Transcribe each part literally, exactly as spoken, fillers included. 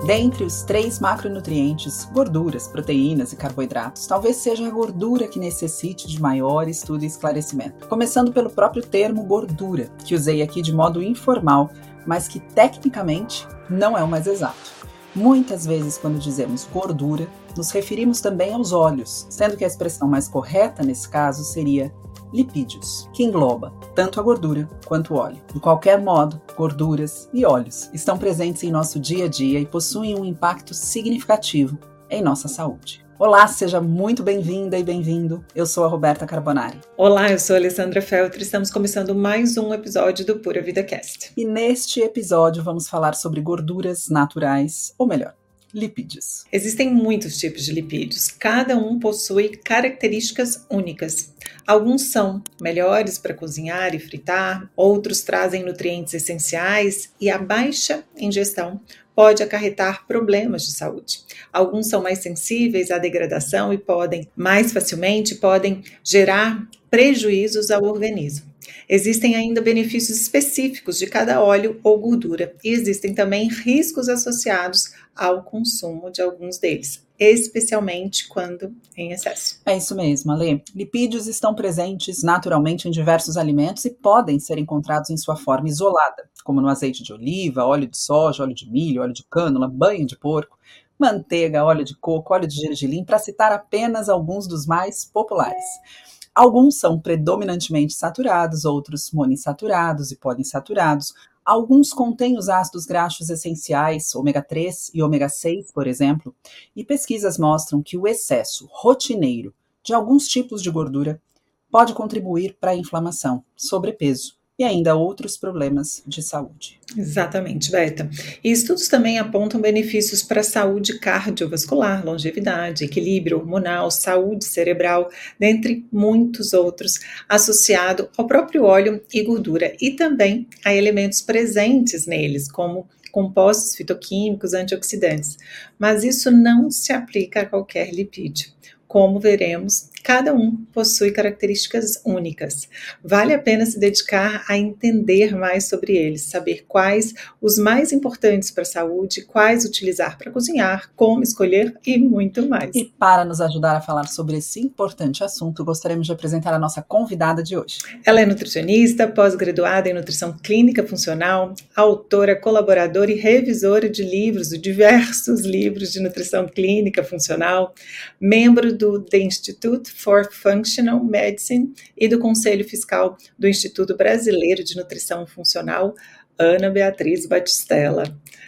Dentre os três macronutrientes, gorduras, proteínas e carboidratos, talvez seja a gordura que necessite de maior estudo e esclarecimento. Começando pelo próprio termo gordura, que usei aqui de modo informal, mas que tecnicamente não é o mais exato. Muitas vezes, quando dizemos gordura, nos referimos também aos óleos, sendo que a expressão mais correta nesse caso seria lipídios, que engloba tanto a gordura quanto o óleo. De qualquer modo, gorduras e óleos estão presentes em nosso dia a dia e possuem um impacto significativo em nossa saúde. Olá, seja muito bem-vinda e bem-vindo. Eu sou a Roberta Carbonari. Olá, eu sou a Alessandra Feltri. Estamos começando mais um episódio do Pura Vida Cast. E neste episódio vamos falar sobre gorduras naturais, ou melhor, lipídios. Existem muitos tipos de lipídios, cada um possui características únicas. Alguns são melhores para cozinhar e fritar, outros trazem nutrientes essenciais e a baixa ingestão pode acarretar problemas de saúde. Alguns são mais sensíveis à degradação e podem, mais facilmente, podem gerar prejuízos ao organismo. Existem ainda benefícios específicos de cada óleo ou gordura e existem também riscos associados ao consumo de alguns deles, especialmente quando em excesso. É isso mesmo, Ale. Lipídios estão presentes naturalmente em diversos alimentos e podem ser encontrados em sua forma isolada, como no azeite de oliva, óleo de soja, óleo de milho, óleo de cânula, banho de porco, manteiga, óleo de coco, óleo de gergelim, para citar apenas alguns dos mais populares. Alguns são predominantemente saturados, outros monoinsaturados e poliinsaturados. Alguns contêm os ácidos graxos essenciais, ômega três e ômega seis, por exemplo, e pesquisas mostram que o excesso rotineiro de alguns tipos de gordura pode contribuir para a inflamação, sobrepeso e ainda outros problemas de saúde. Exatamente, Beta. E estudos também apontam benefícios para a saúde cardiovascular, longevidade, equilíbrio hormonal, saúde cerebral, dentre muitos outros, associado ao próprio óleo e gordura e também a elementos presentes neles, como compostos fitoquímicos, antioxidantes. Mas isso não se aplica a qualquer lipídio. Como veremos, cada um possui características únicas. Vale a pena se dedicar a entender mais sobre eles, saber quais os mais importantes para a saúde, quais utilizar para cozinhar, como escolher e muito mais. E para nos ajudar a falar sobre esse importante assunto, gostaríamos de apresentar a nossa convidada de hoje. Ela é nutricionista, pós-graduada em nutrição clínica funcional, autora, colaboradora e revisora de livros, de diversos livros de nutrição clínica funcional, membro do The Institute for Functional Medicine e do Conselho Fiscal do Instituto Brasileiro de Nutrição Funcional, Ana Beatriz Batistella.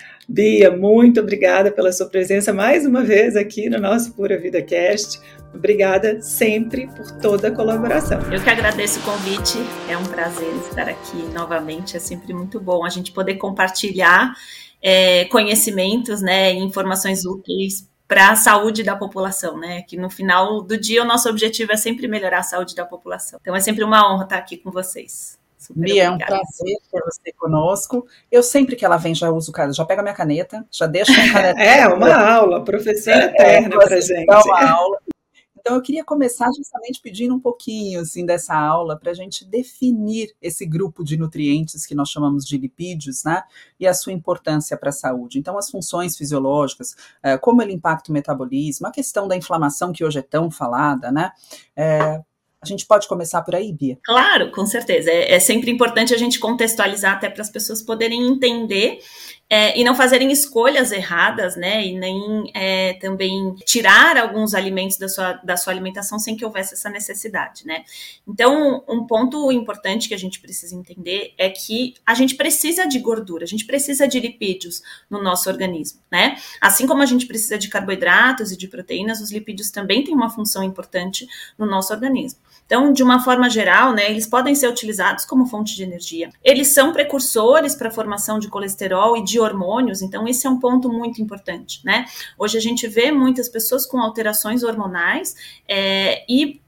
Bia, muito obrigada pela sua presença mais uma vez aqui no nosso Pura Vida Cast. Obrigada sempre por toda a colaboração. Eu que agradeço o convite, é um prazer estar aqui novamente, é sempre muito bom a gente poder compartilhar é, conhecimentos, né, e informações úteis para a saúde da população, né? Que no final do dia o nosso objetivo é sempre melhorar a saúde da população. Então é sempre uma honra estar aqui com vocês. Super Bia, é um prazer ter você conosco. Eu sempre que ela vem já uso, já pego a minha caneta, já deixo a caneta. É uma aula, professora eterna é, para gente. É uma aula. Então eu queria começar justamente pedindo um pouquinho assim, dessa aula para a gente definir esse grupo de nutrientes que nós chamamos de lipídios, né? E a sua importância para a saúde. Então as funções fisiológicas, como ele impacta o metabolismo, a questão da inflamação que hoje é tão falada, né? É, a gente pode começar por aí, Bia? Claro, com certeza. É, é sempre importante a gente contextualizar até para as pessoas poderem entender é, e não fazerem escolhas erradas, né? E nem é, também tirar alguns alimentos da sua, da sua alimentação sem que houvesse essa necessidade, né? Então, um ponto importante que a gente precisa entender é que a gente precisa de gordura, a gente precisa de lipídios no nosso organismo, né? Assim como a gente precisa de carboidratos e de proteínas, os lipídios também têm uma função importante no nosso organismo. Então, de uma forma geral, né, eles podem ser utilizados como fonte de energia. Eles são precursores para a formação de colesterol e de hormônios, então esse é um ponto muito importante, né? Hoje a gente vê muitas pessoas com alterações hormonais é, e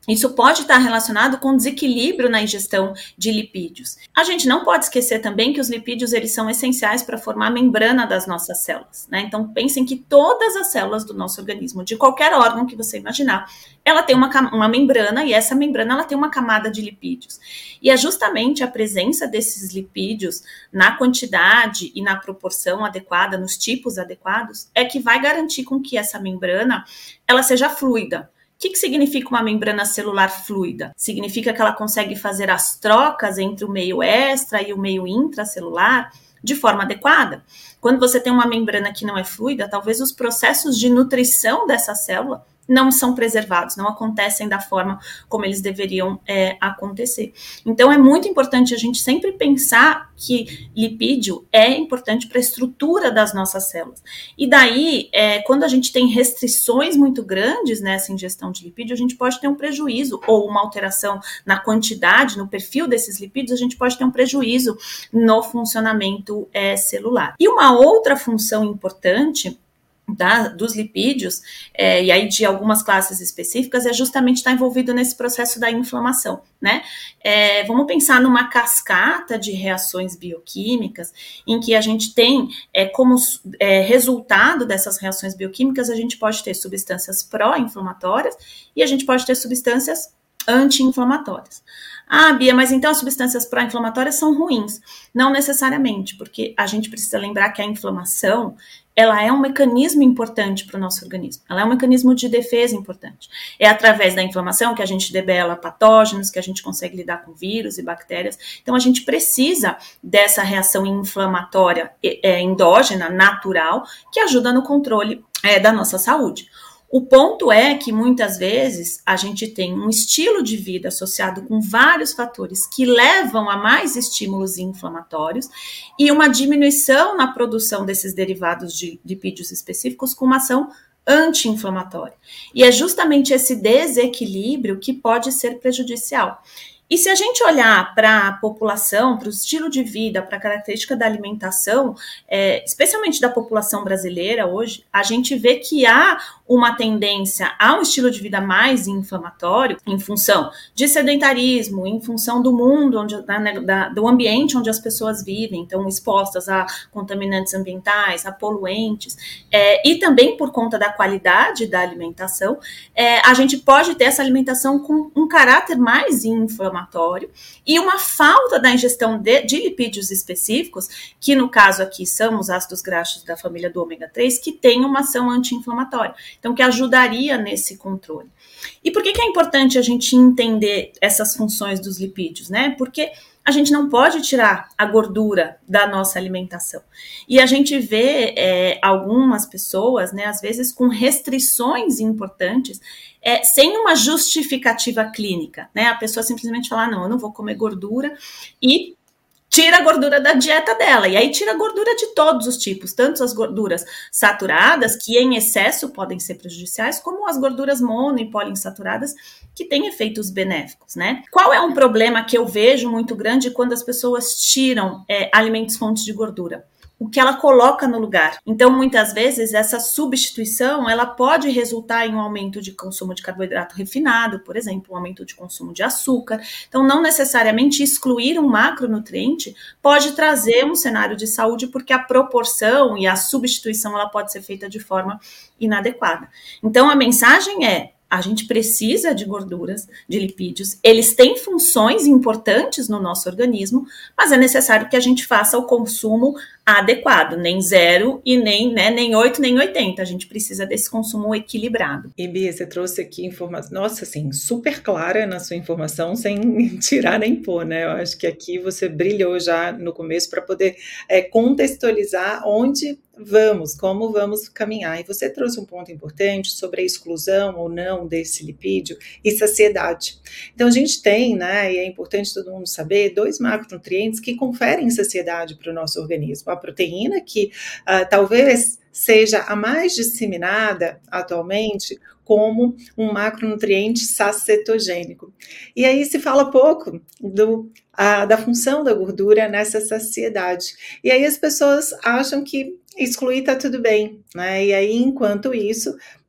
Isso pode estar relacionado com desequilíbrio na ingestão de lipídios. A gente não pode esquecer também que os lipídios eles são essenciais para formar a membrana das nossas células, né? Então pensem que todas as células do nosso organismo, de qualquer órgão que você imaginar, ela tem uma, uma membrana e essa membrana ela tem uma camada de lipídios. E é justamente a presença desses lipídios na quantidade e na proporção adequada, nos tipos adequados, é que vai garantir com que essa membrana ela seja fluida. O que, que significa uma membrana celular fluida? Significa que ela consegue fazer as trocas entre o meio extra e o meio intracelular de forma adequada. Quando você tem uma membrana que não é fluida, talvez os processos de nutrição dessa célula não são preservados, não acontecem da forma como eles deveriam é, acontecer. Então, é muito importante a gente sempre pensar que lipídio é importante para a estrutura das nossas células. E daí, é, quando a gente tem restrições muito grandes nessa ingestão de lipídio, a gente pode ter um prejuízo ou uma alteração na quantidade, no perfil desses lipídios, a gente pode ter um prejuízo no funcionamento é, celular. E uma outra função importante Da, dos lipídios, é, e aí de algumas classes específicas, é justamente estar envolvido nesse processo da inflamação, né? É, vamos pensar numa cascata de reações bioquímicas, em que a gente tem, é, como é, resultado dessas reações bioquímicas, a gente pode ter substâncias pró-inflamatórias e a gente pode ter substâncias anti-inflamatórias. Ah, Bia, mas então as substâncias pró-inflamatórias são ruins? Não necessariamente, porque a gente precisa lembrar que a inflamação ela é um mecanismo importante para o nosso organismo, ela é um mecanismo de defesa importante. É através da inflamação que a gente debela patógenos, que a gente consegue lidar com vírus e bactérias. Então, a gente precisa dessa reação inflamatória é, endógena, natural, que ajuda no controle é, da nossa saúde. O ponto é que muitas vezes a gente tem um estilo de vida associado com vários fatores que levam a mais estímulos inflamatórios e uma diminuição na produção desses derivados de lipídios específicos com uma ação anti-inflamatória. E é justamente esse desequilíbrio que pode ser prejudicial. E se a gente olhar para a população, para o estilo de vida, para a característica da alimentação, é, especialmente da população brasileira hoje, a gente vê que há uma tendência a um estilo de vida mais inflamatório em função de sedentarismo, em função do mundo, onde, da, da, do ambiente onde as pessoas vivem, então expostas a contaminantes ambientais, a poluentes, é, e também por conta da qualidade da alimentação, é, a gente pode ter essa alimentação com um caráter mais inflamatório e uma falta da ingestão de, de lipídios específicos, que no caso aqui são os ácidos graxos da família do ômega três, que tem uma ação anti-inflamatória. Então, que ajudaria nesse controle. E por que que é importante a gente entender essas funções dos lipídios, né? Porque a gente não pode tirar a gordura da nossa alimentação. E a gente vê é, algumas pessoas, né, às vezes com restrições importantes, é, sem uma justificativa clínica, né? A pessoa simplesmente fala, ah, não, eu não vou comer gordura e tira a gordura da dieta dela, e aí tira a gordura de todos os tipos, tanto as gorduras saturadas, que em excesso podem ser prejudiciais, como as gorduras mono e poliinsaturadas, que têm efeitos benéficos, né? Qual é um problema que eu vejo muito grande quando as pessoas tiram é, alimentos fontes de gordura? O que ela coloca no lugar. Então, muitas vezes, essa substituição, ela pode resultar em um aumento de consumo de carboidrato refinado, por exemplo, um aumento de consumo de açúcar. Então, não necessariamente excluir um macronutriente pode trazer um cenário de saúde, porque a proporção e a substituição, ela pode ser feita de forma inadequada. Então, a mensagem é, a gente precisa de gorduras, de lipídios, eles têm funções importantes no nosso organismo, mas é necessário que a gente faça o consumo adequado, nem zero e nem, né, nem oito, nem oitenta, a gente precisa desse consumo equilibrado. E Bia, você trouxe aqui informação, nossa, assim, super clara na sua informação, sem tirar nem pôr, né, eu acho que aqui você brilhou já no começo para poder é, contextualizar onde vamos, como vamos caminhar. E você trouxe um ponto importante sobre a exclusão ou não desse lipídio e saciedade. Então, a gente tem, né, e é importante todo mundo saber, dois macronutrientes que conferem saciedade para o nosso organismo. A proteína, que uh, talvez seja a mais disseminada atualmente como um macronutriente sacetogênico. E aí se fala pouco do, a, da função da gordura nessa saciedade. E aí as pessoas acham que excluir está tudo bem, né? E aí, enquanto isso,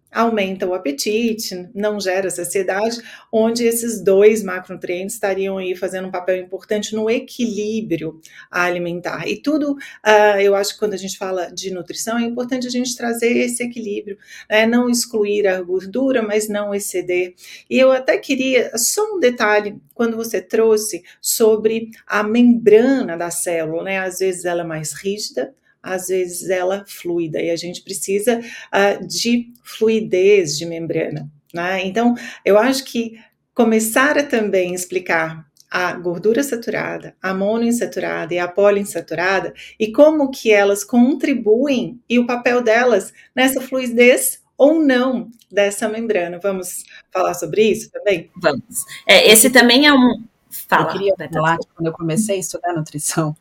aumenta o apetite, não gera saciedade, onde esses dois macronutrientes estariam aí fazendo um papel importante no equilíbrio alimentar. E tudo, uh, eu acho que quando a gente fala de nutrição, é importante a gente trazer esse equilíbrio, né? Não excluir a gordura, mas não exceder. E eu até queria, só um detalhe, quando você trouxe sobre a membrana da célula, né? Às vezes ela é mais rígida, às vezes ela fluida, e a gente precisa uh, de fluidez de membrana, né? Então, eu acho que começar a também explicar a gordura saturada, a monoinsaturada e a poliinsaturada, e como que elas contribuem, e o papel delas nessa fluidez ou não dessa membrana. Vamos falar sobre isso também? Vamos. É, esse também é um... Fala, eu queria falar que quando eu comecei a estudar nutrição,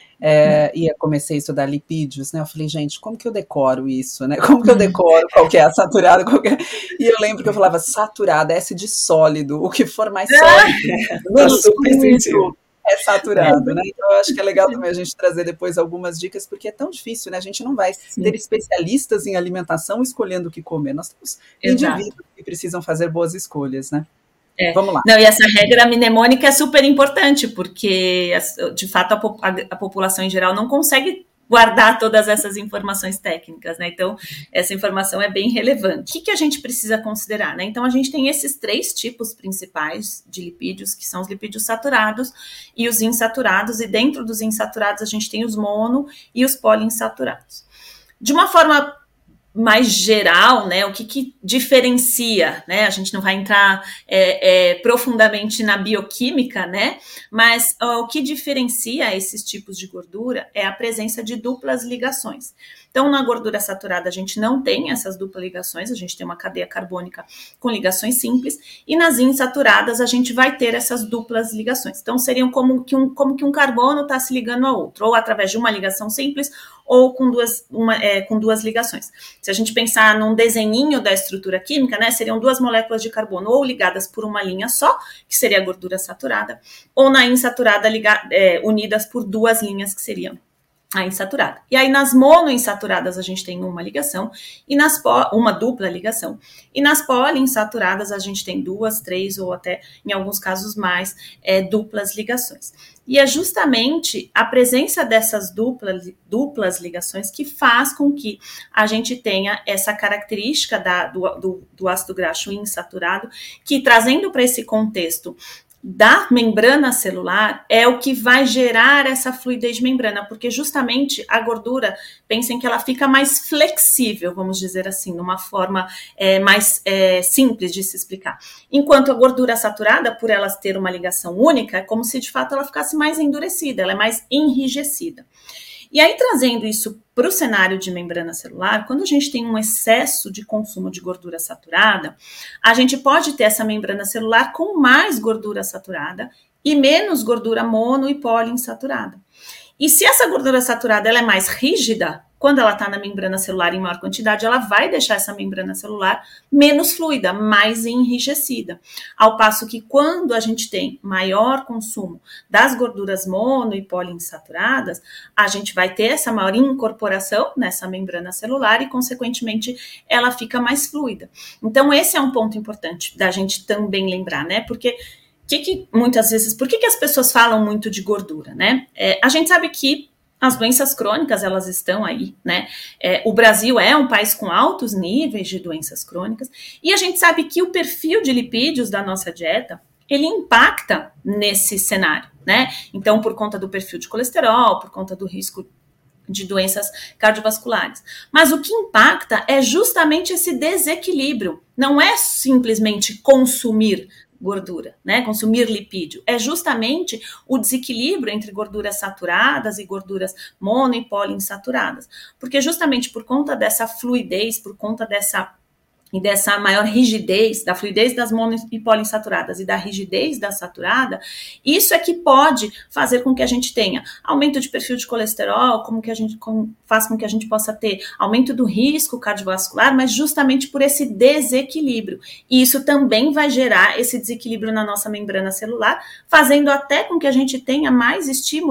É, e eu comecei a estudar lipídios, né? Eu falei, gente, como que eu decoro isso, né? Como que eu decoro qual que é a saturada? Qual que é... E eu lembro que eu falava saturada, S de sólido, o que for mais sólido, menos fluido é saturado, né? Então eu acho que é legal também a gente trazer depois algumas dicas, porque é tão difícil, né? A gente não vai Sim. ter especialistas em alimentação escolhendo o que comer. Nós temos Exato. indivíduos que precisam fazer boas escolhas, né? É. Vamos lá. Não, e essa regra mnemônica é super importante, porque, de fato, a, a, a população em geral não consegue guardar todas essas informações técnicas, né? Então, essa informação é bem relevante. O que, que a gente precisa considerar, né? Então, a gente tem esses três tipos principais de lipídios, que são os lipídios saturados e os insaturados, e dentro dos insaturados a gente tem os mono e os poliinsaturados. De uma forma mais geral, né, o que, que diferencia, né, a gente não vai entrar é, é, profundamente na bioquímica, né, mas ó, o que diferencia esses tipos de gordura é a presença de duplas ligações. Então, na gordura saturada, a gente não tem essas duplas ligações, a gente tem uma cadeia carbônica com ligações simples, e nas insaturadas a gente vai ter essas duplas ligações. Então, seriam como que um, como que um carbono está se ligando ao outro, ou através de uma ligação simples, ou com duas, uma, é, com duas ligações. Se a gente pensar num desenhinho da estrutura química, né, seriam duas moléculas de carbono ou ligadas por uma linha só, que seria a gordura saturada, ou na insaturada liga, é, unidas por duas linhas, que seriam a insaturada. E aí nas monoinsaturadas a gente tem uma ligação, e nas po, uma dupla ligação, e nas poliinsaturadas a gente tem duas, três ou até, em alguns casos mais, é, duplas ligações. E é justamente a presença dessas duplas, duplas ligações que faz com que a gente tenha essa característica da, do, do, do ácido graxo insaturado, que trazendo para esse contexto da membrana celular é o que vai gerar essa fluidez de membrana, porque justamente a gordura, pensem que ela fica mais flexível, vamos dizer assim, numa forma é, mais é, simples de se explicar. Enquanto a gordura saturada, por ela ter uma ligação única, é como se de fato ela ficasse mais endurecida, ela é mais enrijecida. E aí, trazendo isso para o cenário de membrana celular, quando a gente tem um excesso de consumo de gordura saturada, a gente pode ter essa membrana celular com mais gordura saturada e menos gordura mono e poliinsaturada. E se essa gordura saturada ela é mais rígida, quando ela está na membrana celular em maior quantidade, ela vai deixar essa membrana celular menos fluida, mais enrijecida. Ao passo que quando a gente tem maior consumo das gorduras mono e poliinsaturadas, a gente vai ter essa maior incorporação nessa membrana celular e, consequentemente, ela fica mais fluida. Então, esse é um ponto importante da gente também lembrar, né? Porque que que, muitas vezes, por que, que as pessoas falam muito de gordura, né? É, a gente sabe que as doenças crônicas, elas estão aí, né? É, o Brasil é um país com altos níveis de doenças crônicas, e a gente sabe que o perfil de lipídios da nossa dieta, ele impacta nesse cenário, né? Então, por conta do perfil de colesterol, por conta do risco de doenças cardiovasculares. Mas o que impacta é justamente esse desequilíbrio, não é simplesmente consumir gordura, né? Consumir lipídio. É justamente o desequilíbrio entre gorduras saturadas e gorduras mono e poliinsaturadas. Porque justamente por conta dessa fluidez, por conta dessa e dessa maior rigidez, da fluidez das mono e poliinsaturadas e da rigidez da saturada, isso é que pode fazer com que a gente tenha aumento de perfil de colesterol, como que a gente com, faz com que a gente possa ter aumento do risco cardiovascular, mas justamente por esse desequilíbrio. E isso também vai gerar esse desequilíbrio na nossa membrana celular, fazendo até com que a gente tenha mais estímulos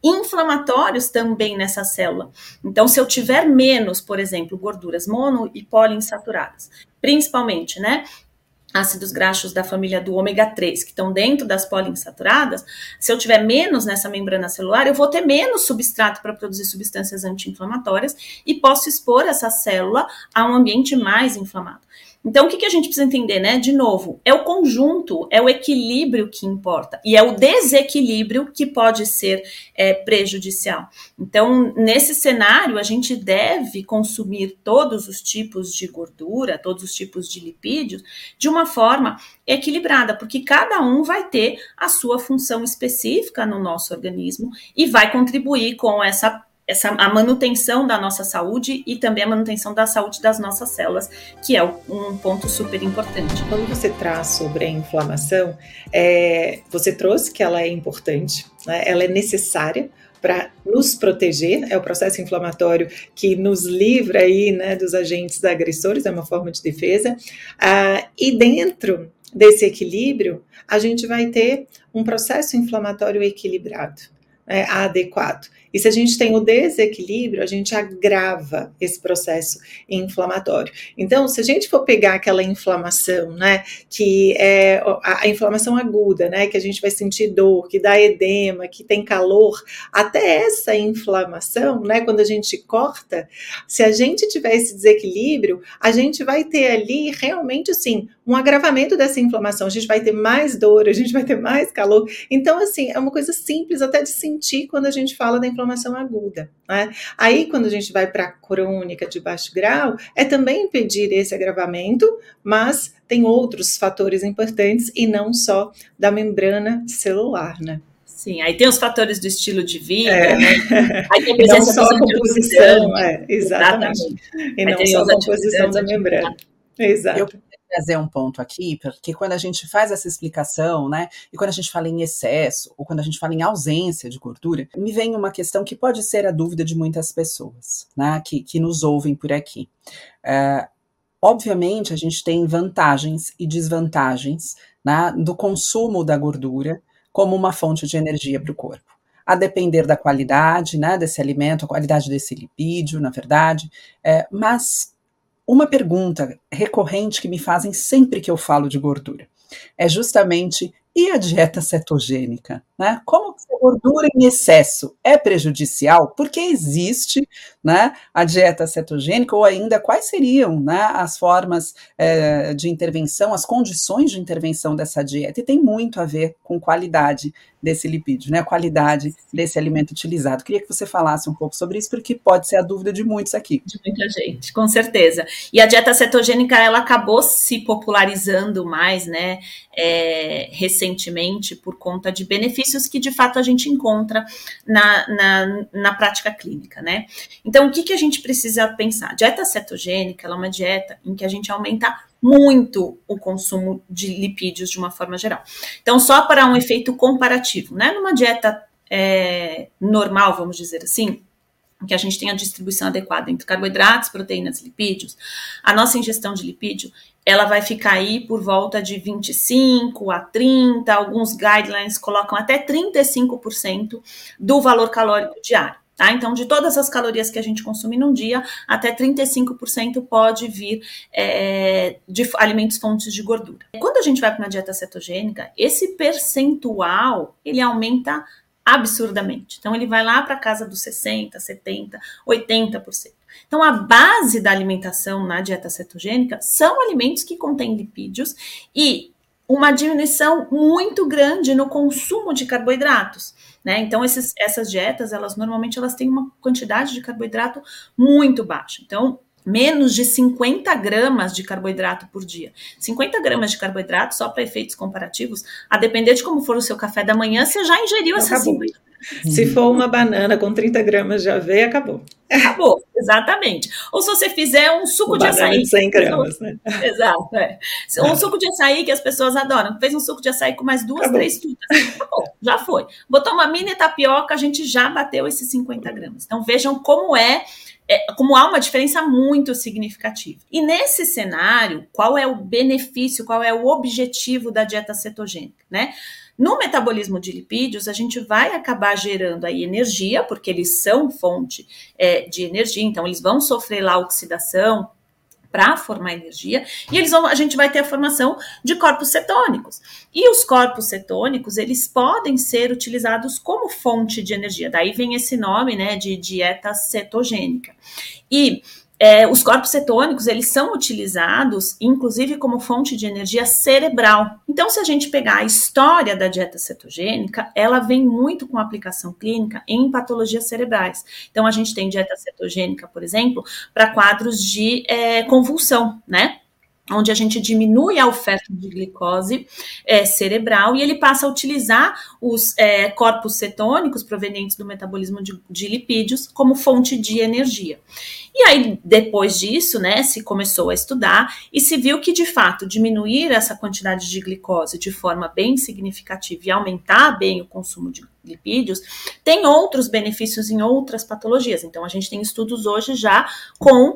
inflamatórios também nessa célula. Então, se eu tiver menos, por exemplo, gorduras mono e poliinsaturadas, principalmente, né, ácidos graxos da família do ômega três, que estão dentro das poliinsaturadas, se eu tiver menos nessa membrana celular, eu vou ter menos substrato para produzir substâncias anti-inflamatórias e posso expor essa célula a um ambiente mais inflamado. Então, o que, que a gente precisa entender, né? De novo, é o conjunto, é o equilíbrio que importa. E é o desequilíbrio que pode ser é, prejudicial. Então, nesse cenário, a gente deve consumir todos os tipos de gordura, todos os tipos de lipídios, de uma forma equilibrada, porque cada um vai ter a sua função específica no nosso organismo e vai contribuir com essa Essa, a manutenção da nossa saúde e também a manutenção da saúde das nossas células, que é um ponto super importante. Quando você traz sobre a inflamação, é, você trouxe que ela é importante, né? Ela é necessária para nos proteger, é o processo inflamatório que nos livra aí, né, dos agentes agressores, é uma forma de defesa, ah, e dentro desse equilíbrio, a gente vai ter um processo inflamatório equilibrado, né, adequado. E se a gente tem o desequilíbrio, a gente agrava esse processo inflamatório. Então, se a gente for pegar aquela inflamação, né, que é a, a inflamação aguda, né, que a gente vai sentir dor, que dá edema, que tem calor, até essa inflamação, né, quando a gente corta, se a gente tiver esse desequilíbrio, a gente vai ter ali realmente, assim, um agravamento dessa inflamação. A gente vai ter mais dor, a gente vai ter mais calor. Então, assim, é uma coisa simples até de sentir quando a gente fala da inflamação inflamação aguda, né? Aí, quando a gente vai para a crônica de baixo grau, é também impedir esse agravamento, mas tem outros fatores importantes e não só da membrana celular, né? Sim, aí tem os fatores do estilo de vida, é. né? Aí tem a presença não só a composição, é, exatamente. exatamente. E não só a composição da membrana. Exato. Eu trazer um ponto aqui, porque quando a gente faz essa explicação, né, e quando a gente fala em excesso, ou quando a gente fala em ausência de gordura, me vem uma questão que pode ser a dúvida de muitas pessoas, né, que, que nos ouvem por aqui. Uh, obviamente, a gente tem vantagens e desvantagens, né, do consumo da gordura como uma fonte de energia para o corpo. A depender da qualidade, né, desse alimento, a qualidade desse lipídio, na verdade, é, mas uma pergunta recorrente que me fazem sempre que eu falo de gordura é justamente, e a dieta cetogênica? Né? Como que a gordura em excesso é prejudicial? Porque existe, né, a dieta cetogênica, ou ainda quais seriam, né, as formas é, de intervenção, as condições de intervenção dessa dieta? E tem muito a ver com qualidade desse lipídio, né, a qualidade desse alimento utilizado. Queria que você falasse um pouco sobre isso, porque pode ser a dúvida de muitos aqui. De muita gente, com certeza. E a dieta cetogênica, ela acabou se popularizando mais, né, é, recentemente, por conta de benefícios que, de fato, a gente encontra na, na, na prática clínica, né? Então, o que, que a gente precisa pensar? A dieta cetogênica, ela é uma dieta em que a gente aumenta muito o consumo de lipídios de uma forma geral. Então, só para um efeito comparativo, né? Numa dieta é, normal, vamos dizer assim, que a gente tem a distribuição adequada entre carboidratos, proteínas e lipídios, a nossa ingestão de lipídio, ela vai ficar aí por volta de vinte e cinco a trinta, alguns guidelines colocam até trinta e cinco por cento do valor calórico diário. Tá? Então, de todas as calorias que a gente consome num dia, até trinta e cinco por cento pode vir é, de alimentos fontes de gordura. Quando a gente vai para uma dieta cetogênica, esse percentual, ele aumenta absurdamente. Então, ele vai lá para a casa dos sessenta, setenta, oitenta por cento. Então, a base da alimentação na dieta cetogênica são alimentos que contêm lipídios e uma diminuição muito grande no consumo de carboidratos. Né? Então, esses, essas dietas, elas normalmente elas têm uma quantidade de carboidrato muito baixa. Então, menos de cinquenta gramas de carboidrato por dia. cinquenta gramas de carboidrato, só para efeitos comparativos, a depender de como for o seu café da manhã, você já ingeriu essas cinquenta gramas. Se for uma banana com trinta gramas de aveia, acabou. Acabou, exatamente. Ou se você fizer um suco de açaí. De cem gramas, né? Exato, é. Um suco de açaí que as pessoas adoram. Fez um suco de açaí com mais duas, acabou. três frutas. Acabou, já foi. Botou uma mini tapioca, a gente já bateu esses cinquenta gramas. Então vejam como é, é, como há uma diferença muito significativa. E nesse cenário, qual é o benefício, qual é o objetivo da dieta cetogênica, né? No metabolismo de lipídios, a gente vai acabar gerando aí energia, porque eles são fonte é, de energia, então eles vão sofrer lá oxidação para formar energia, e eles vão, a gente vai ter a formação de corpos cetônicos. E os corpos cetônicos, eles podem ser utilizados como fonte de energia. Daí vem esse nome, né, de dieta cetogênica. E É, os corpos cetônicos, eles são utilizados, inclusive, como fonte de energia cerebral. Então, se a gente pegar a história da dieta cetogênica, ela vem muito com aplicação clínica em patologias cerebrais. Então, a gente tem dieta cetogênica, por exemplo, para quadros de é, convulsão, né? Onde a gente diminui a oferta de glicose é, cerebral e ele passa a utilizar os é, corpos cetônicos provenientes do metabolismo de, de lipídios como fonte de energia. E aí, depois disso, né, se começou a estudar e se viu que, de fato, diminuir essa quantidade de glicose de forma bem significativa e aumentar bem o consumo de lipídios, tem outros benefícios em outras patologias. Então, a gente tem estudos hoje já com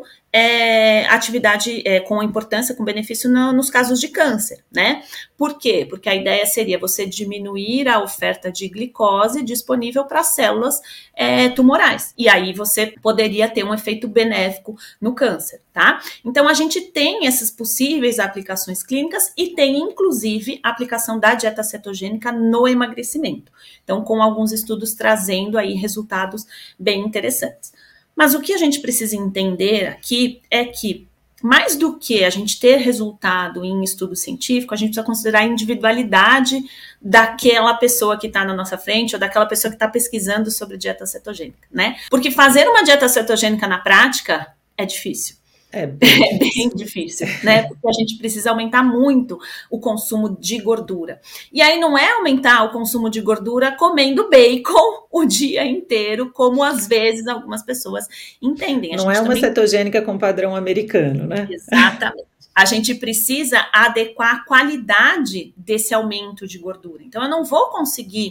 é, atividade, é, com importância, com benefício no, nos casos de câncer, né? Por quê? Porque a ideia seria você diminuir a oferta de glicose disponível para células é, tumorais. E aí você poderia ter um efeito benéfico no câncer, tá? Então, a gente tem essas possíveis aplicações clínicas e tem, inclusive, a aplicação da dieta cetogênica no emagrecimento. Então, com alguns estudos trazendo aí resultados bem interessantes. Mas o que a gente precisa entender aqui é que, mais do que a gente ter resultado em estudo científico, a gente precisa considerar a individualidade daquela pessoa que está na nossa frente ou daquela pessoa que está pesquisando sobre dieta cetogênica, né? Porque fazer uma dieta cetogênica na prática é difícil. É bem, é bem difícil, né? Porque a gente precisa aumentar muito o consumo de gordura. E aí não é aumentar o consumo de gordura comendo bacon o dia inteiro, como às vezes algumas pessoas entendem. A não gente é uma também... cetogênica com padrão americano, né? Exatamente. A gente precisa adequar a qualidade desse aumento de gordura. Então, eu não vou conseguir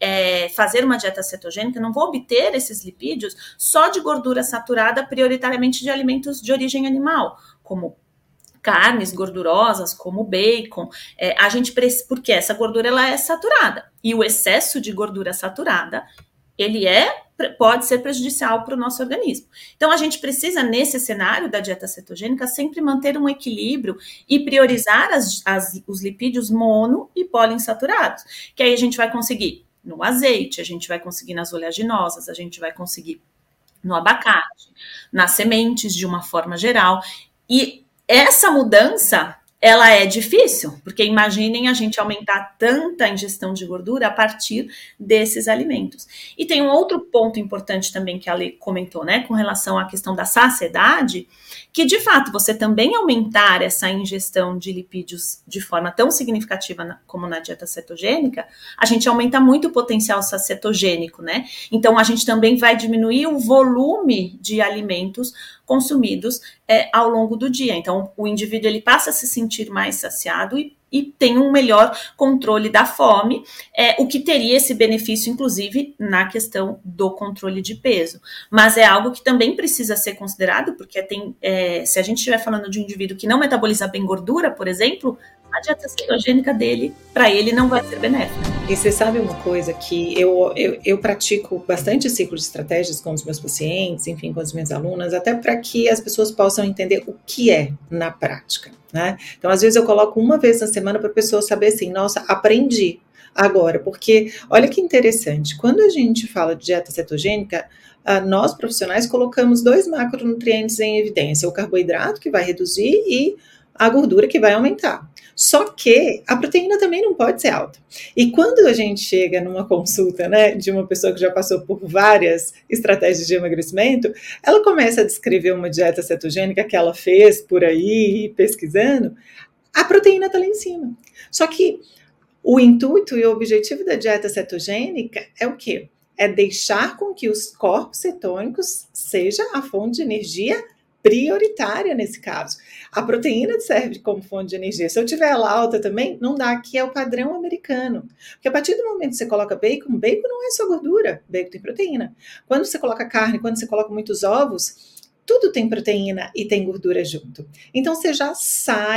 é, fazer uma dieta cetogênica, não vou obter esses lipídios só de gordura saturada, prioritariamente de alimentos de origem animal, como carnes gordurosas, como bacon. É, a gente precisa, porque essa gordura ela é saturada. E o excesso de gordura saturada, ele é pode ser prejudicial para o nosso organismo. Então, a gente precisa, nesse cenário da dieta cetogênica, sempre manter um equilíbrio e priorizar as, as, os lipídios mono e poliinsaturados, que aí a gente vai conseguir no azeite, a gente vai conseguir nas oleaginosas, a gente vai conseguir no abacate, nas sementes, de uma forma geral. E essa mudança, ela é difícil, porque imaginem a gente aumentar tanta ingestão de gordura a partir desses alimentos. E tem um outro ponto importante também que a Lê comentou, né, com relação à questão da saciedade, que de fato você também aumentar essa ingestão de lipídios de forma tão significativa na, como na dieta cetogênica, a gente aumenta muito o potencial cetogênico, né? Então a gente também vai diminuir o volume de alimentos consumidos é, ao longo do dia. Então, o indivíduo ele passa a se sentir mais saciado e, e tem um melhor controle da fome, é, o que teria esse benefício, inclusive, na questão do controle de peso. Mas é algo que também precisa ser considerado, porque tem, é, se a gente estiver falando de um indivíduo que não metaboliza bem gordura, por exemplo, a dieta cetogênica dele, para ele, não vai ser benéfica. E você sabe uma coisa que eu, eu, eu pratico bastante ciclo de estratégias com os meus pacientes, enfim, com as minhas alunas, até para que as pessoas possam entender o que é na prática, né? Então, às vezes eu coloco uma vez na semana para a pessoa saber assim, nossa, aprendi agora, porque olha que interessante, quando a gente fala de dieta cetogênica, nós profissionais colocamos dois macronutrientes em evidência, o carboidrato que vai reduzir e a gordura que vai aumentar. Só que a proteína também não pode ser alta. E quando a gente chega numa consulta, né, de uma pessoa que já passou por várias estratégias de emagrecimento, ela começa a descrever uma dieta cetogênica que ela fez por aí, pesquisando, a proteína está lá em cima. Só que o intuito e o objetivo da dieta cetogênica é o quê? É deixar com que os corpos cetônicos seja a fonte de energia prioritária nesse caso. A proteína serve como fonte de energia. Se eu tiver ela alta também, não dá, que é o padrão americano. Porque a partir do momento que você coloca bacon, bacon não é só gordura, bacon tem proteína. Quando você coloca carne, quando você coloca muitos ovos, tudo tem proteína e tem gordura junto. Então você já sai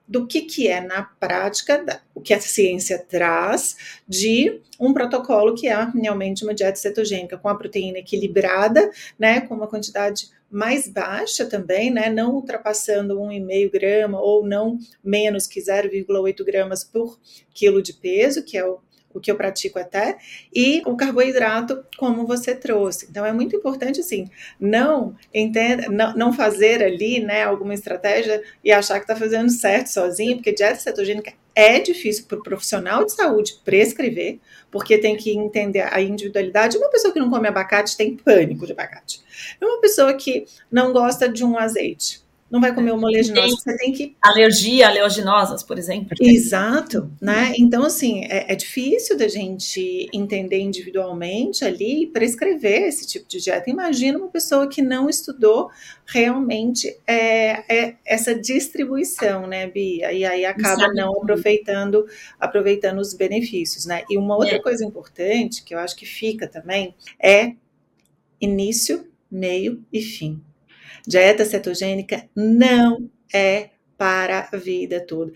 do que, que é na prática, o que a ciência traz de um protocolo que é realmente uma dieta cetogênica com a proteína equilibrada, né, com uma quantidade mais baixa também, né, não ultrapassando um vírgula cinco grama ou não menos que zero vírgula oito gramas por quilo de peso, que é o o que eu pratico até, e o carboidrato, como você trouxe. Então, é muito importante, assim, não, entenda, não, não fazer ali, né, alguma estratégia e achar que está fazendo certo sozinho, porque dieta cetogênica é difícil para o profissional de saúde prescrever, porque tem que entender a individualidade. Uma pessoa que não come abacate tem pânico de abacate. Uma pessoa que não gosta de um azeite, não vai comer uma oleaginosa, você tem que... Alergia, oleaginosas, por exemplo. Exato, né? Então, assim, é, é difícil da gente entender individualmente ali e prescrever esse tipo de dieta. Imagina uma pessoa que não estudou realmente é, é, essa distribuição, né, Bia? E aí acaba Exato. não aproveitando, aproveitando os benefícios, né? E uma outra é. coisa importante, que eu acho que fica também, é início, meio e fim. Dieta cetogênica não é para a vida toda.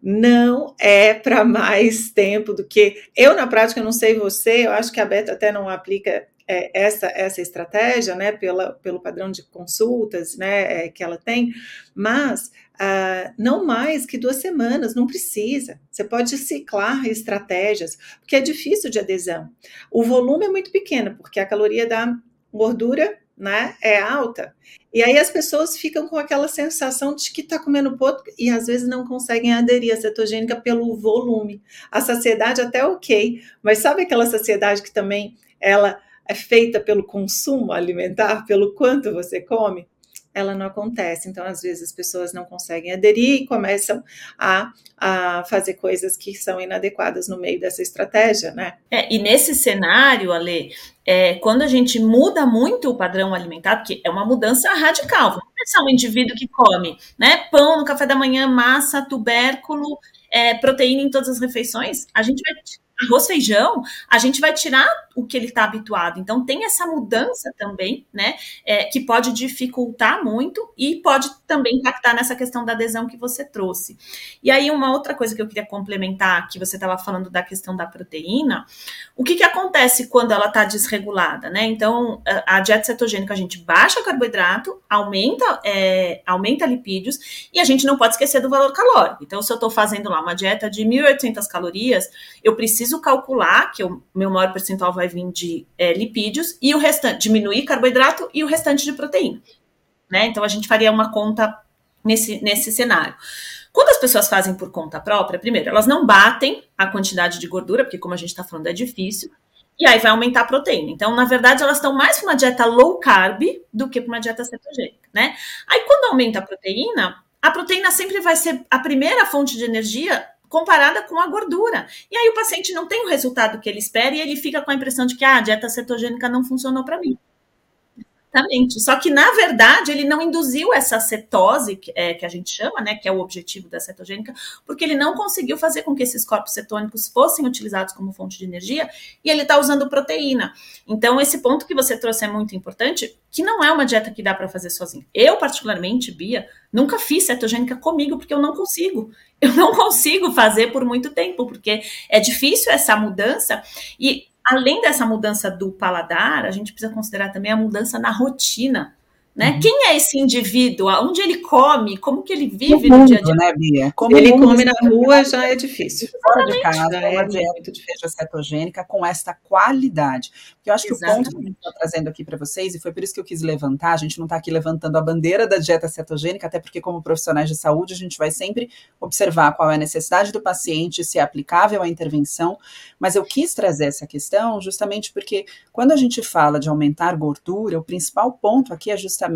Não é para mais tempo do que... Eu, na prática, não sei você, eu acho que a Beta até não aplica é, essa, essa estratégia, né, pela, pelo padrão de consultas, né, é, que ela tem, mas ah, não mais que duas semanas, não precisa. Você pode ciclar estratégias, porque é difícil de adesão. O volume é muito pequeno, porque a caloria da gordura, né, é alta, e aí as pessoas ficam com aquela sensação de que está comendo pouco e às vezes não conseguem aderir à cetogênica pelo volume. A saciedade até é ok, mas sabe aquela saciedade que também ela é feita pelo consumo alimentar, pelo quanto você come? Ela não acontece, então às vezes as pessoas não conseguem aderir e começam a, a fazer coisas que são inadequadas no meio dessa estratégia, né? É, e nesse cenário, Ale, é, quando a gente muda muito o padrão alimentar, porque é uma mudança radical, vamos pensar um indivíduo que come, né, pão no café da manhã, massa, tubérculo, é, proteína em todas as refeições, a gente vai... arroz, feijão, a gente vai tirar o que ele está habituado. Então, tem essa mudança também, né, é, que pode dificultar muito e pode também impactar nessa questão da adesão que você trouxe. E aí, uma outra coisa que eu queria complementar, que você estava falando da questão da proteína, o que, que acontece quando ela está desregulada, né? Então, a, a dieta cetogênica, a gente baixa carboidrato, aumenta, é, aumenta lipídios, e a gente não pode esquecer do valor calórico. Então, se eu estou fazendo lá uma dieta de mil e oitocentas calorias, eu preciso preciso calcular que o meu maior percentual vai vir de é, lipídios e o restante, diminuir carboidrato e o restante de proteína, né? Então, a gente faria uma conta nesse, nesse cenário. Quando as pessoas fazem por conta própria, primeiro, elas não batem a quantidade de gordura, porque como a gente está falando, é difícil, e aí vai aumentar a proteína. Então, na verdade, elas estão mais para uma dieta low carb do que para uma dieta cetogênica, né? Aí, quando aumenta a proteína, a proteína sempre vai ser a primeira fonte de energia comparada com a gordura. E aí o paciente não tem o resultado que ele espera e ele fica com a impressão de que ah, a dieta cetogênica não funcionou para mim. Exatamente. Só que, na verdade, ele não induziu essa cetose, que, é, que a gente chama, né, que é o objetivo da cetogênica, porque ele não conseguiu fazer com que esses corpos cetônicos fossem utilizados como fonte de energia e ele está usando proteína. Então, esse ponto que você trouxe é muito importante, que não é uma dieta que dá para fazer sozinho. Eu, particularmente, Bia, nunca fiz cetogênica comigo, porque eu não consigo. Eu não consigo fazer por muito tempo, porque é difícil essa mudança e além dessa mudança do paladar, a gente precisa considerar também a mudança na rotina, né? Uhum. Quem é esse indivíduo? Onde ele come? Como que ele vive no, no dia a dia? Né, Bia? Como ele come na rua já é difícil. Fora de casa, é uma dieta que seja cetogênica com esta qualidade. Porque eu acho Exatamente. que o ponto que eu estou trazendo aqui para vocês, e foi por isso que eu quis levantar, a gente não está aqui levantando a bandeira da dieta cetogênica, até porque como profissionais de saúde, a gente vai sempre observar qual é a necessidade do paciente, se é aplicável a intervenção, mas eu quis trazer essa questão justamente porque quando a gente fala de aumentar gordura, o principal ponto aqui é justamente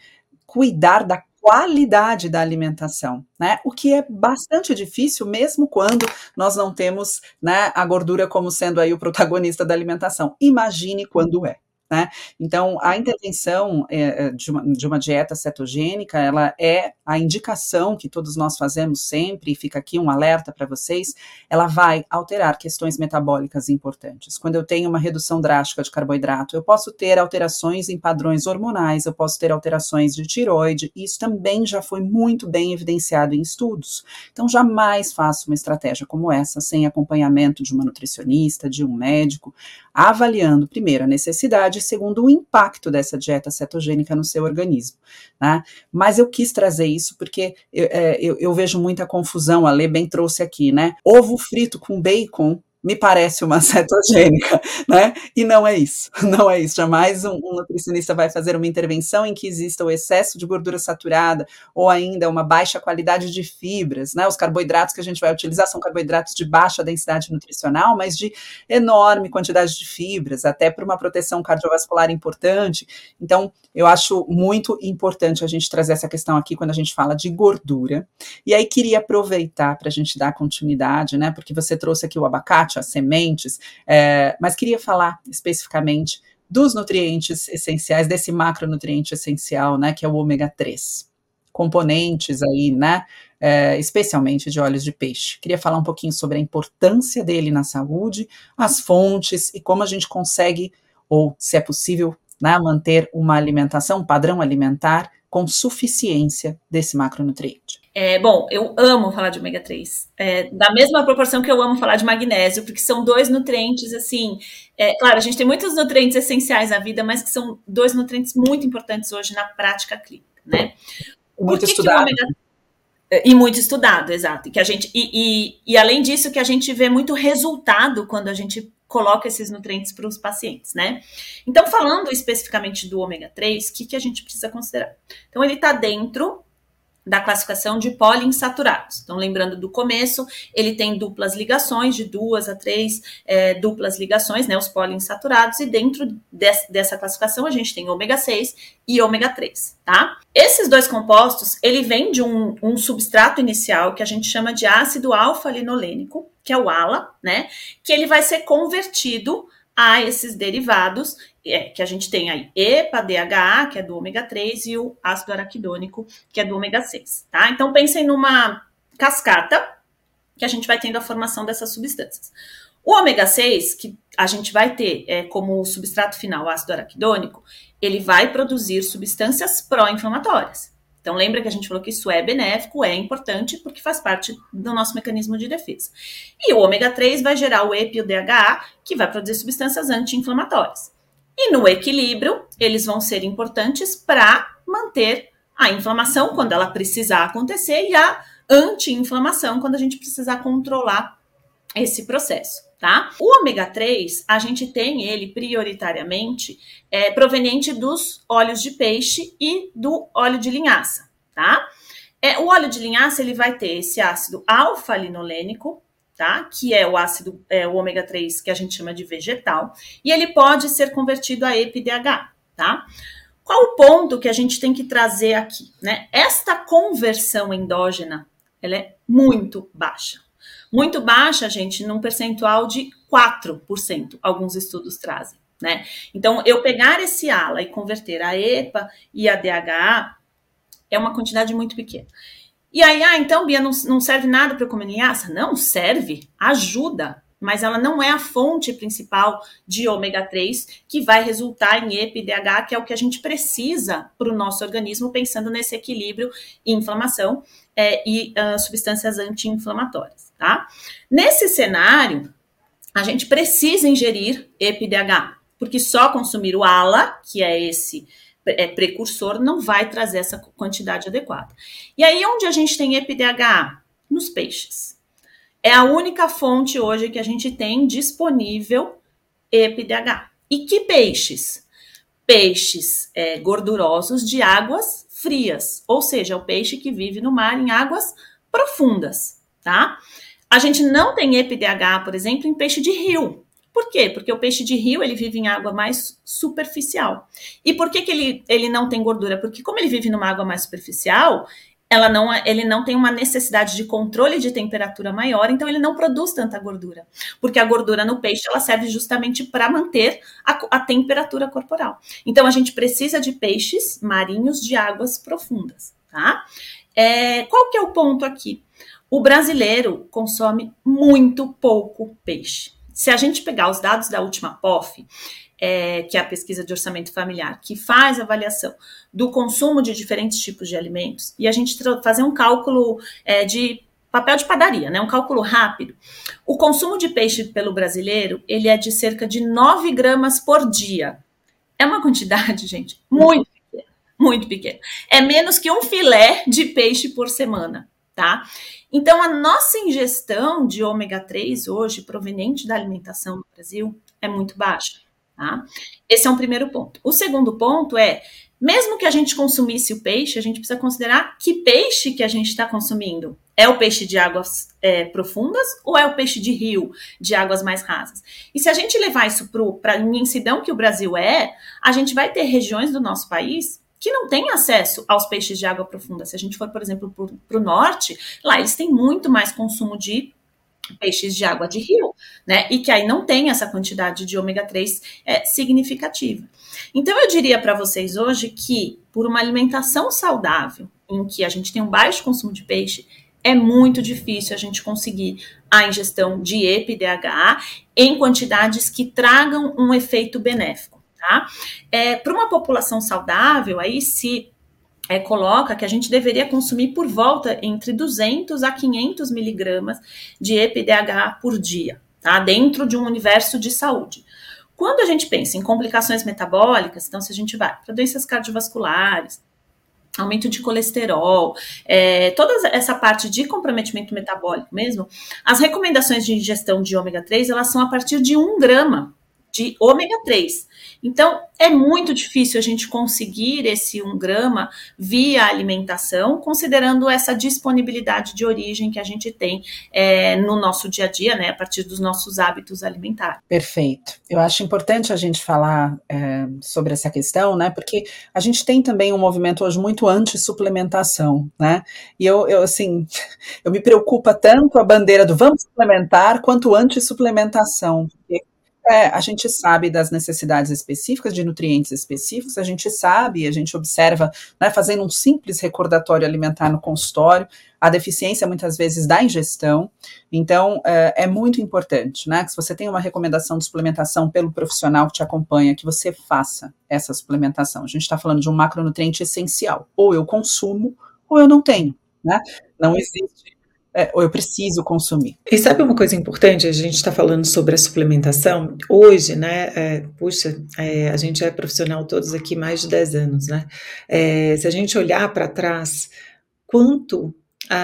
cuidar da qualidade da alimentação, né? O que é bastante difícil, mesmo quando nós não temos, né, a gordura como sendo aí o protagonista da alimentação. Imagine quando é. né? Então, a intervenção é, de, uma, de uma dieta cetogênica, ela é a indicação que todos nós fazemos sempre, e fica aqui um alerta para vocês, ela vai alterar questões metabólicas importantes. Quando eu tenho uma redução drástica de carboidrato, eu posso ter alterações em padrões hormonais, eu posso ter alterações de tiroide, e isso também já foi muito bem evidenciado em estudos. Então, jamais faço uma estratégia como essa sem acompanhamento de uma nutricionista, de um médico, avaliando, primeiro, a necessidade e, segundo, o impacto dessa dieta cetogênica no seu organismo, né? Mas eu quis trazer isso porque eu, é, eu, eu vejo muita confusão, a Lê bem trouxe aqui, né? Ovo frito com bacon me parece uma cetogênica, né? E não é isso, não é isso. Jamais um, um nutricionista vai fazer uma intervenção em que exista o excesso de gordura saturada ou ainda uma baixa qualidade de fibras, né? Os carboidratos que a gente vai utilizar são carboidratos de baixa densidade nutricional, mas de enorme quantidade de fibras, até para uma proteção cardiovascular importante. Então, eu acho muito importante a gente trazer essa questão aqui quando a gente fala de gordura. E aí queria aproveitar para a gente dar continuidade, né? Porque você trouxe aqui o abacate, as sementes, é, mas queria falar especificamente dos nutrientes essenciais, desse macronutriente essencial, né, que é o ômega três, componentes aí, né, é, especialmente de óleos de peixe. Queria falar um pouquinho sobre a importância dele na saúde, as fontes e como a gente consegue, ou se é possível, né, manter uma alimentação, um padrão alimentar com suficiência desse macronutriente. É, bom, eu amo falar de ômega três, é, da mesma proporção que eu amo falar de magnésio, porque são dois nutrientes, assim, é, claro, a gente tem muitos nutrientes essenciais na vida, mas que são dois nutrientes muito importantes hoje na prática clínica, né? Muito Por que estudado. que o ômega... E muito estudado, exato, que a gente, e, e, e além disso, que a gente vê muito resultado quando a gente coloca esses nutrientes para os pacientes, né? Então, falando especificamente do ômega três, o que, que a gente precisa considerar? Então, ele está dentro da classificação de poliinsaturados. Então, lembrando do começo, ele tem duplas ligações, de duas a três é, duplas ligações, né, os poliinsaturados, e dentro de, dessa classificação a gente tem ômega seis e ômega três, tá? Esses dois compostos, ele vem de um, um substrato inicial que a gente chama de ácido alfa-linolênico, que é o ALA, né, que ele vai ser convertido a esses derivados, é, que a gente tem aí EPA, D H A, que é do ômega três, e o ácido araquidônico, que é do ômega seis, tá? Então, pensem numa cascata que a gente vai tendo a formação dessas substâncias. O ômega seis, que a gente vai ter é, como substrato final o ácido araquidônico, ele vai produzir substâncias pró-inflamatórias. Então, lembra que a gente falou que isso é benéfico, é importante, porque faz parte do nosso mecanismo de defesa. E o ômega três vai gerar o EPA e o D H A, que vai produzir substâncias anti-inflamatórias. E no equilíbrio, eles vão ser importantes para manter a inflamação quando ela precisar acontecer e a anti-inflamação quando a gente precisar controlar esse processo, tá? O ômega três, a gente tem ele prioritariamente é, proveniente dos óleos de peixe e do óleo de linhaça, tá? É, o óleo de linhaça, ele vai ter esse ácido alfa-linolênico, tá? Que é o ácido, é, o ômega três que a gente chama de vegetal, e ele pode ser convertido a EPA e D H A, tá? Qual o ponto que a gente tem que trazer aqui, né? Esta conversão endógena, ela é muito baixa. Muito baixa, gente, num percentual de quatro por cento, alguns estudos trazem, né? Então, eu pegar esse ALA e converter a EPA e a D H A é uma quantidade muito pequena. E aí, ah, então, Bia, não, não serve nada para eu comer linhaça? Não, serve, ajuda, mas ela não é a fonte principal de ômega três que vai resultar em EPA e D H A, que é o que a gente precisa para o nosso organismo, pensando nesse equilíbrio e inflamação é, e uh, substâncias anti-inflamatórias, tá? Nesse cenário, a gente precisa ingerir EPA e D H A, porque só consumir o ALA, que é esse é, precursor, não vai trazer essa quantidade adequada. E aí, onde a gente tem EPA e D H A? Nos peixes. É a única fonte hoje que a gente tem disponível EPA e D H A. E que peixes? Peixes é, gordurosos de águas frias, ou seja, o peixe que vive no mar em águas profundas, tá? A gente não tem EPA e D H A, por exemplo, em peixe de rio. Por quê? Porque o peixe de rio, ele vive em água mais superficial. E por que que ele, ele não tem gordura? Porque como ele vive numa água mais superficial, ela não, ele não tem uma necessidade de controle de temperatura maior, então ele não produz tanta gordura, porque a gordura no peixe ela serve justamente para manter a, a temperatura corporal. Então a gente precisa de peixes marinhos de águas profundas, tá? É, qual que é o ponto aqui? O brasileiro consome muito pouco peixe. Se a gente pegar os dados da última P O F, É, que é a pesquisa de orçamento familiar, que faz avaliação do consumo de diferentes tipos de alimentos, e a gente fazer um cálculo é, de papel de padaria, né, um cálculo rápido, o consumo de peixe pelo brasileiro, ele é de cerca de nove gramas por dia. É uma quantidade, gente, muito pequena, muito pequena. É menos que um filé de peixe por semana, tá? Então, a nossa ingestão de ômega três hoje, proveniente da alimentação no Brasil, é muito baixa. Tá? Esse é um primeiro ponto. O segundo ponto é, mesmo que a gente consumisse o peixe, a gente precisa considerar que peixe que a gente está consumindo. É o peixe de águas é, profundas ou é o peixe de rio, de águas mais rasas? E se a gente levar isso para a imensidão que o Brasil é, a gente vai ter regiões do nosso país que não têm acesso aos peixes de água profunda. Se a gente for, por exemplo, para o norte, lá eles têm muito mais consumo de peixes de água de rio, né, e que aí não tem essa quantidade de ômega três é, significativa. Então eu diria para vocês hoje que por uma alimentação saudável, em que a gente tem um baixo consumo de peixe, é muito difícil a gente conseguir a ingestão de E P e D H A em quantidades que tragam um efeito benéfico, tá? É, para uma população saudável, aí se É, coloca que a gente deveria consumir por volta entre duzentos a quinhentos miligramas de E P e D H A por dia, tá? Dentro de um universo de saúde. Quando a gente pensa em complicações metabólicas, então se a gente vai para doenças cardiovasculares, aumento de colesterol, é, toda essa parte de comprometimento metabólico mesmo, as recomendações de ingestão de ômega três, elas são a partir de um grama de ômega três. Então, é muito difícil a gente conseguir esse um grama via alimentação, considerando essa disponibilidade de origem que a gente tem é, no nosso dia a dia, né, a partir dos nossos hábitos alimentares. Perfeito. Eu acho importante a gente falar é, sobre essa questão, né, porque a gente tem também um movimento hoje muito anti-suplementação, né, e eu, eu assim, eu me preocupa tanto a bandeira do vamos suplementar, quanto anti-suplementação, porque É, a gente sabe das necessidades específicas, de nutrientes específicos, a gente sabe, a gente observa, né, fazendo um simples recordatório alimentar no consultório, a deficiência muitas vezes da ingestão, então é, é muito importante, né, que se você tem uma recomendação de suplementação pelo profissional que te acompanha, que você faça essa suplementação. A gente está falando de um macronutriente essencial, ou eu consumo, ou eu não tenho, né, não existe. É, ou eu preciso consumir. E sabe uma coisa importante? A gente está falando sobre a suplementação. Hoje, né, é, puxa, é, a gente é profissional todos aqui mais de dez anos, né? É, se a gente olhar para trás, quanto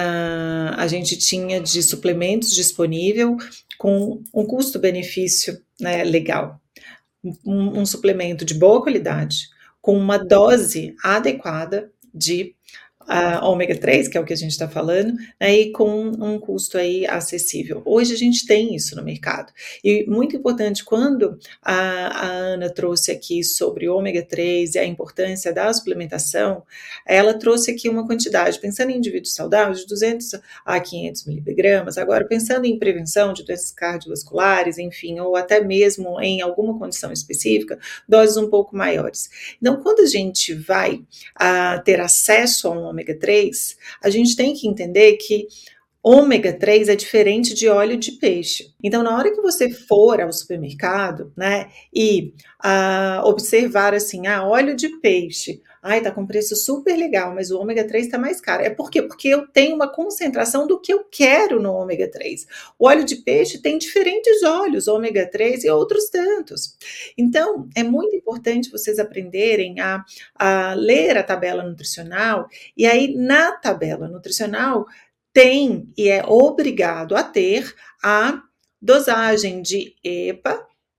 a, a gente tinha de suplementos disponível com um custo-benefício, né, legal. Um, um suplemento de boa qualidade, com uma dose adequada de a ômega três, que é o que a gente está falando, né, e com um custo aí acessível. Hoje a gente tem isso no mercado. E muito importante, quando a, a Ana trouxe aqui sobre ômega três e a importância da suplementação, ela trouxe aqui uma quantidade, pensando em indivíduos saudáveis, de duzentos a quinhentos miligramas, agora pensando em prevenção de doenças cardiovasculares, enfim, ou até mesmo em alguma condição específica, doses um pouco maiores. Então, quando a gente vai a, ter acesso a um ômega três, a gente tem que entender que ômega três é diferente de óleo de peixe. Então, na hora que você for ao supermercado, né, e uh, observar assim, ah, óleo de peixe, ai, tá com preço super legal, mas o ômega três tá mais caro. É por quê? Porque eu tenho uma concentração do que eu quero no ômega três. O óleo de peixe tem diferentes óleos, ômega três e outros tantos. Então, é muito importante vocês aprenderem a, a ler a tabela nutricional, e aí na tabela nutricional tem e é obrigado a ter a dosagem de E P A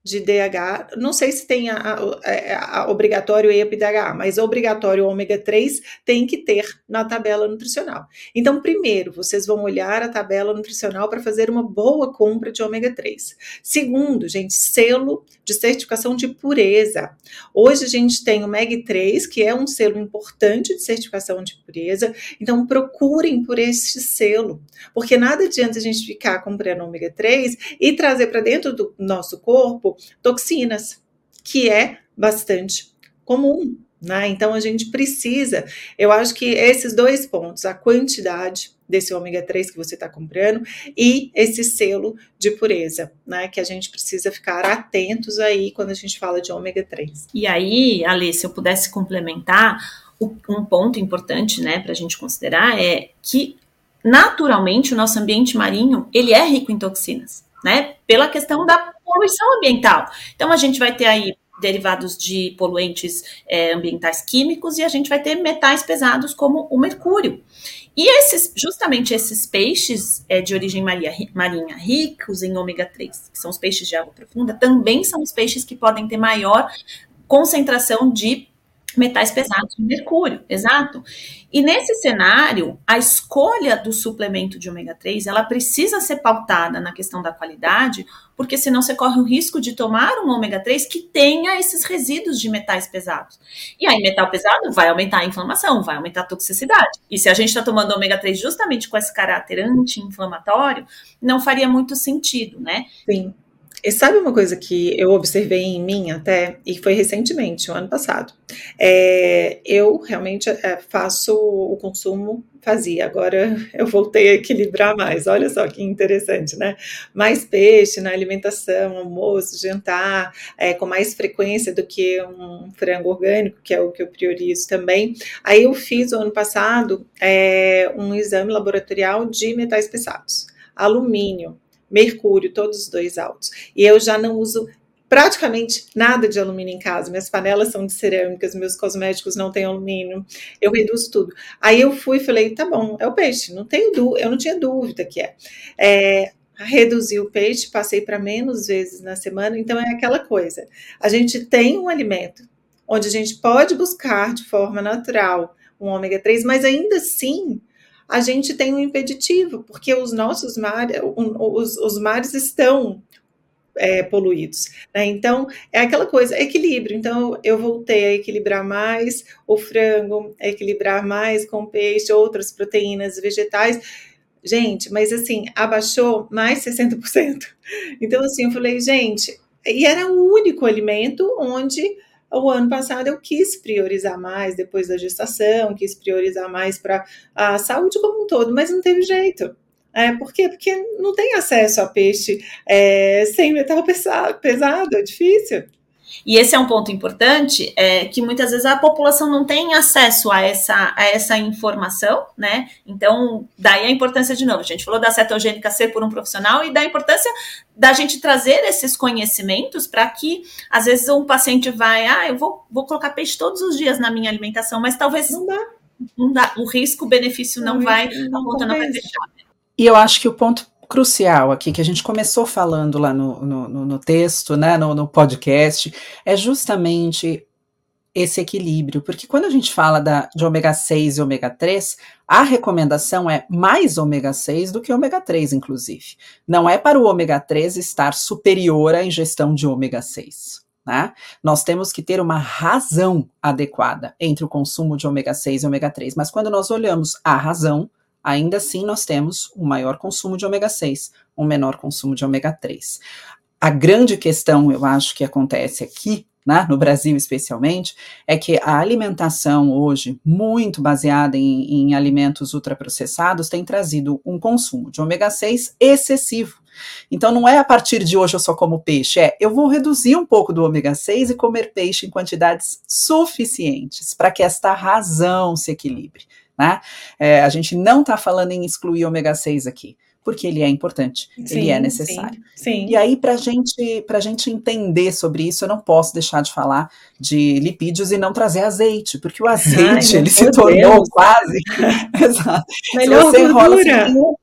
de D H, não sei se tem a, a, a obrigatório E P A D H A, mas obrigatório ômega três tem que ter na tabela nutricional. Então, primeiro, vocês vão olhar a tabela nutricional para fazer uma boa compra de ômega três. Segundo, gente, selo de certificação de pureza. Hoje a gente tem o M E G três, que é um selo importante de certificação de pureza, então procurem por esse selo, porque nada adianta a gente ficar comprando ômega três e trazer para dentro do nosso corpo toxinas, que é bastante comum, né? Então a gente precisa, eu acho que esses dois pontos, a quantidade desse ômega três que você está comprando e esse selo de pureza, né? Que a gente precisa ficar atentos aí quando a gente fala de ômega três. E aí, Ale, se eu pudesse complementar, um ponto importante, né, para a gente considerar é que naturalmente o nosso ambiente marinho, ele é rico em toxinas, né? Pela questão da poluição ambiental. Então, a gente vai ter aí derivados de poluentes é, ambientais químicos e a gente vai ter metais pesados como o mercúrio. E esses, justamente esses peixes é, de origem marinha, marinha ricos em ômega três, que são os peixes de água profunda, também são os peixes que podem ter maior concentração de metais pesados de mercúrio, exato. E nesse cenário, a escolha do suplemento de ômega três, ela precisa ser pautada na questão da qualidade, porque senão você corre o risco de tomar um ômega três que tenha esses resíduos de metais pesados. E aí, metal pesado vai aumentar a inflamação, vai aumentar a toxicidade. E se a gente está tomando ômega três justamente com esse caráter anti-inflamatório, não faria muito sentido, né? Sim. E sabe uma coisa que eu observei em mim até, e foi recentemente, o ano passado, é, eu realmente é, faço o consumo, fazia, agora eu voltei a equilibrar mais, olha só que interessante, né? Mais peixe na alimentação, almoço, jantar, é, com mais frequência do que um frango orgânico, que é o que eu priorizo também. Aí eu fiz, o ano passado, é, um exame laboratorial de metais pesados, alumínio, mercúrio, todos os dois altos. E eu já não uso praticamente nada de alumínio em casa. Minhas panelas são de cerâmicas, meus cosméticos não têm alumínio. Eu reduzo tudo. Aí eu fui e falei, tá bom, é o peixe. Não tenho dú- eu não tinha dúvida que é. é reduzi o peixe, passei para menos vezes na semana. Então é aquela coisa. A gente tem um alimento onde a gente pode buscar de forma natural um ômega três, mas ainda assim a gente tem um impeditivo, porque os nossos mares, os, os mares estão é, poluídos, né? Então, é aquela coisa, equilíbrio. Então, eu voltei a equilibrar mais o frango, a equilibrar mais com peixe, outras proteínas vegetais. Gente, mas assim, abaixou mais sessenta por cento. Então, assim, eu falei, gente, e era o único alimento onde o ano passado eu quis priorizar mais depois da gestação, quis priorizar mais para a saúde como um todo, mas não teve jeito. É, por quê? Porque não tem acesso a peixe é, sem metal pesado, pesado, é difícil. E esse é um ponto importante, é, que muitas vezes a população não tem acesso a essa, a essa informação, né? Então, daí a importância, de novo, a gente falou da cetogênica ser por um profissional e da importância da gente trazer esses conhecimentos para que, às vezes, um paciente vai, ah, eu vou, vou colocar peixe todos os dias na minha alimentação, mas talvez não dá. Não dá, o risco-benefício não, não vai, a conta não vai fechar. E eu acho que o ponto crucial aqui, que a gente começou falando lá no, no, no texto, né, no, no podcast, é justamente esse equilíbrio, porque quando a gente fala da, de ômega seis e ômega três, a recomendação é mais ômega seis do que ômega três, inclusive. Não é para o ômega três estar superior à ingestão de ômega seis. Né? Nós temos que ter uma razão adequada entre o consumo de ômega seis e ômega três, mas quando nós olhamos a razão, ainda assim nós temos um maior consumo de ômega seis, um menor consumo de ômega três. A grande questão, eu acho, que acontece aqui, né, no Brasil especialmente, é que a alimentação hoje, muito baseada em, em alimentos ultraprocessados, tem trazido um consumo de ômega seis excessivo. Então não é a partir de hoje eu só como peixe, é eu vou reduzir um pouco do ômega seis e comer peixe em quantidades suficientes para que esta razão se equilibre. Né? É, a gente não está falando em excluir ômega seis aqui, porque ele é importante, sim, ele é necessário. Sim, sim. E aí, para gente, a gente entender sobre isso, eu não posso deixar de falar de lipídios e não trazer azeite, porque o azeite, Ai, ele se tornou Deus. quase... Exato. Melhor se você gordura. Enrola, assim,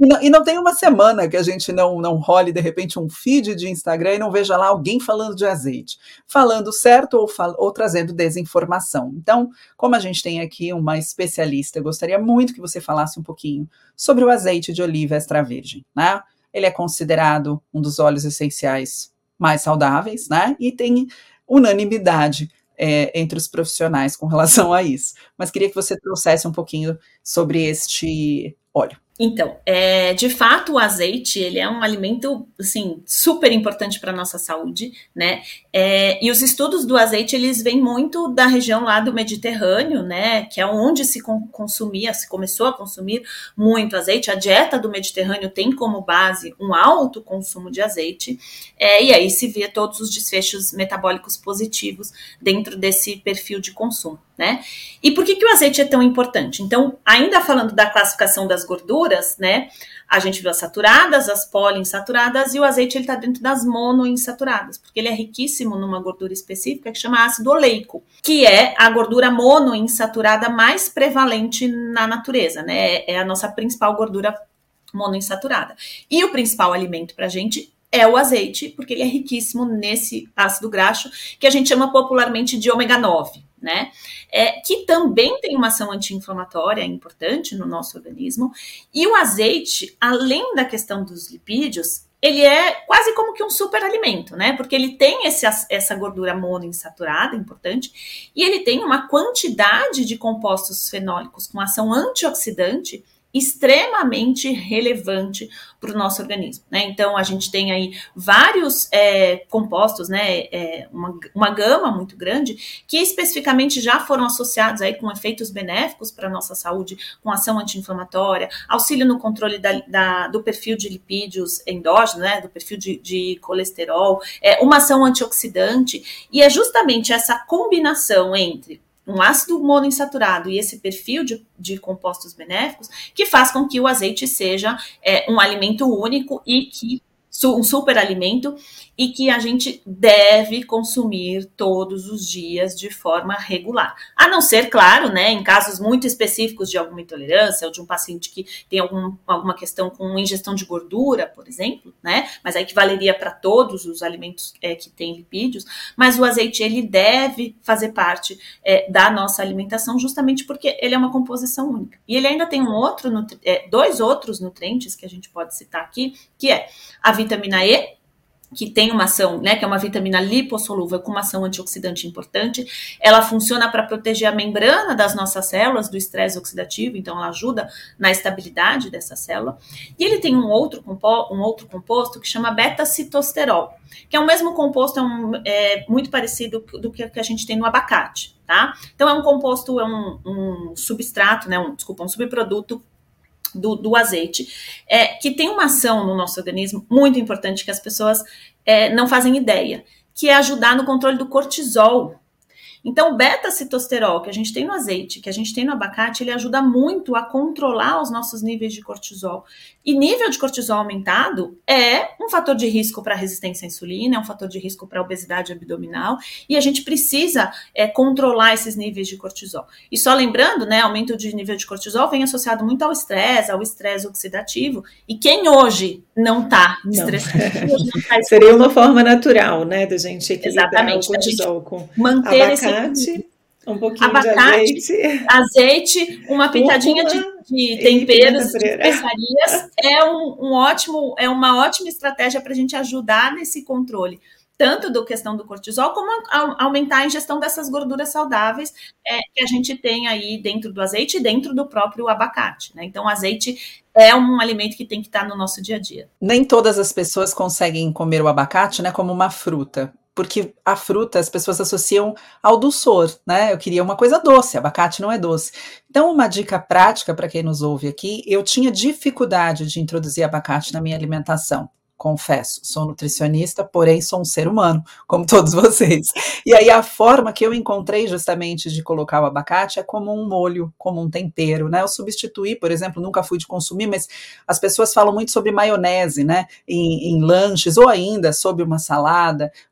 E não, e não tem uma semana que a gente não, não role, de repente, um feed de Instagram e não veja lá alguém falando de azeite, falando certo ou, fal- ou trazendo desinformação. Então, como a gente tem aqui uma especialista, eu gostaria muito que você falasse um pouquinho sobre o azeite de oliva extra virgem, né? Ele é considerado um dos óleos essenciais mais saudáveis, né? E tem unanimidade é, entre os profissionais com relação a isso. Mas queria que você trouxesse um pouquinho sobre este óleo. Então, é, de fato, o azeite, ele é um alimento, assim, super importante para a nossa saúde, né, é, e os estudos do azeite, eles vêm muito da região lá do Mediterrâneo, né, que é onde se consumia, se começou a consumir muito azeite. A dieta do Mediterrâneo tem como base um alto consumo de azeite, é, e aí se vê todos os desfechos metabólicos positivos dentro desse perfil de consumo, né. E por que que o azeite é tão importante? Então, ainda falando da classificação das gorduras, né, a gente viu as saturadas, as poliinsaturadas, e o azeite ele está dentro das monoinsaturadas, porque ele é riquíssimo numa gordura específica que chama ácido oleico, que é a gordura monoinsaturada mais prevalente na natureza, né, é a nossa principal gordura monoinsaturada. E o principal alimento para a gente é o azeite, porque ele é riquíssimo nesse ácido graxo, que a gente chama popularmente de ômega nove, né? É, que também tem uma ação anti-inflamatória importante no nosso organismo. E o azeite, além da questão dos lipídios, ele é quase como que um superalimento, né? Porque ele tem esse, essa gordura monoinsaturada, importante, e ele tem uma quantidade de compostos fenólicos com ação antioxidante extremamente relevante para o nosso organismo, né? Então, a gente tem aí vários é, compostos, né? É, uma, uma gama muito grande, que especificamente já foram associados aí com efeitos benéficos para a nossa saúde, com ação anti-inflamatória, auxílio no controle da, da, do perfil de lipídios endógenos, né? Do perfil de, de colesterol, é, uma ação antioxidante, e é justamente essa combinação entre um ácido monoinsaturado e esse perfil de, de compostos benéficos que faz com que o azeite seja é, um alimento único e que um superalimento, e que a gente deve consumir todos os dias de forma regular. A não ser, claro, né, em casos muito específicos de alguma intolerância ou de um paciente que tem algum, alguma questão com ingestão de gordura, por exemplo, né, mas aí que valeria para todos os alimentos é, que têm lipídios, mas o azeite, ele deve fazer parte é, da nossa alimentação, justamente porque ele é uma composição única. E ele ainda tem um outro, é, dois outros nutrientes que a gente pode citar aqui, que é a vitamina E, que tem uma ação, né, que é uma vitamina lipossolúvel com uma ação antioxidante importante. Ela funciona para proteger a membrana das nossas células do estresse oxidativo, então ela ajuda na estabilidade dessa célula. E ele tem um outro, compo- um outro composto que chama beta-citosterol, que é o mesmo composto, é, um, é muito parecido do que, que a gente tem no abacate, tá? Então é um composto, é um, um substrato, né, um, desculpa, um subproduto Do, do azeite, é, que tem uma ação no nosso organismo muito importante que as pessoas é, não fazem ideia, que é ajudar no controle do cortisol. Então, o beta-citosterol que a gente tem no azeite, que a gente tem no abacate, ele ajuda muito a controlar os nossos níveis de cortisol. E nível de cortisol aumentado é um fator de risco para a resistência à insulina, é um fator de risco para a obesidade abdominal, e a gente precisa é, controlar esses níveis de cortisol. E só lembrando, né, aumento de nível de cortisol vem associado muito ao estresse, ao estresse oxidativo, e quem hoje não está estressado? Tá Seria uma forma natural, né, da gente equilibrar Exatamente, o cortisol com manter abacate, esse... um pouquinho abacate, de azeite, azeite, uma pitadinha de, de temperos, de especiarias, é, um, um ótimo, é uma ótima estratégia para a gente ajudar nesse controle, tanto da questão do cortisol, como a, a, aumentar a ingestão dessas gorduras saudáveis é, que a gente tem aí dentro do azeite e dentro do próprio abacate, né? Então, o azeite é um alimento que tem que estar no nosso dia a dia. Nem todas as pessoas conseguem comer o abacate, né, como uma fruta. Porque a fruta as pessoas associam ao dulçor, né? Eu queria uma coisa doce, abacate não é doce. Então, uma dica prática para quem nos ouve aqui, eu tinha dificuldade de introduzir abacate na minha alimentação. Confesso, sou nutricionista, porém sou um ser humano, como todos vocês. E aí a forma que eu encontrei justamente de colocar o abacate é como um molho, como um tempero, né? Eu substituí, por exemplo, nunca fui de consumir, mas as pessoas falam muito sobre maionese, né? Em, em lanches ou ainda sobre uma salada.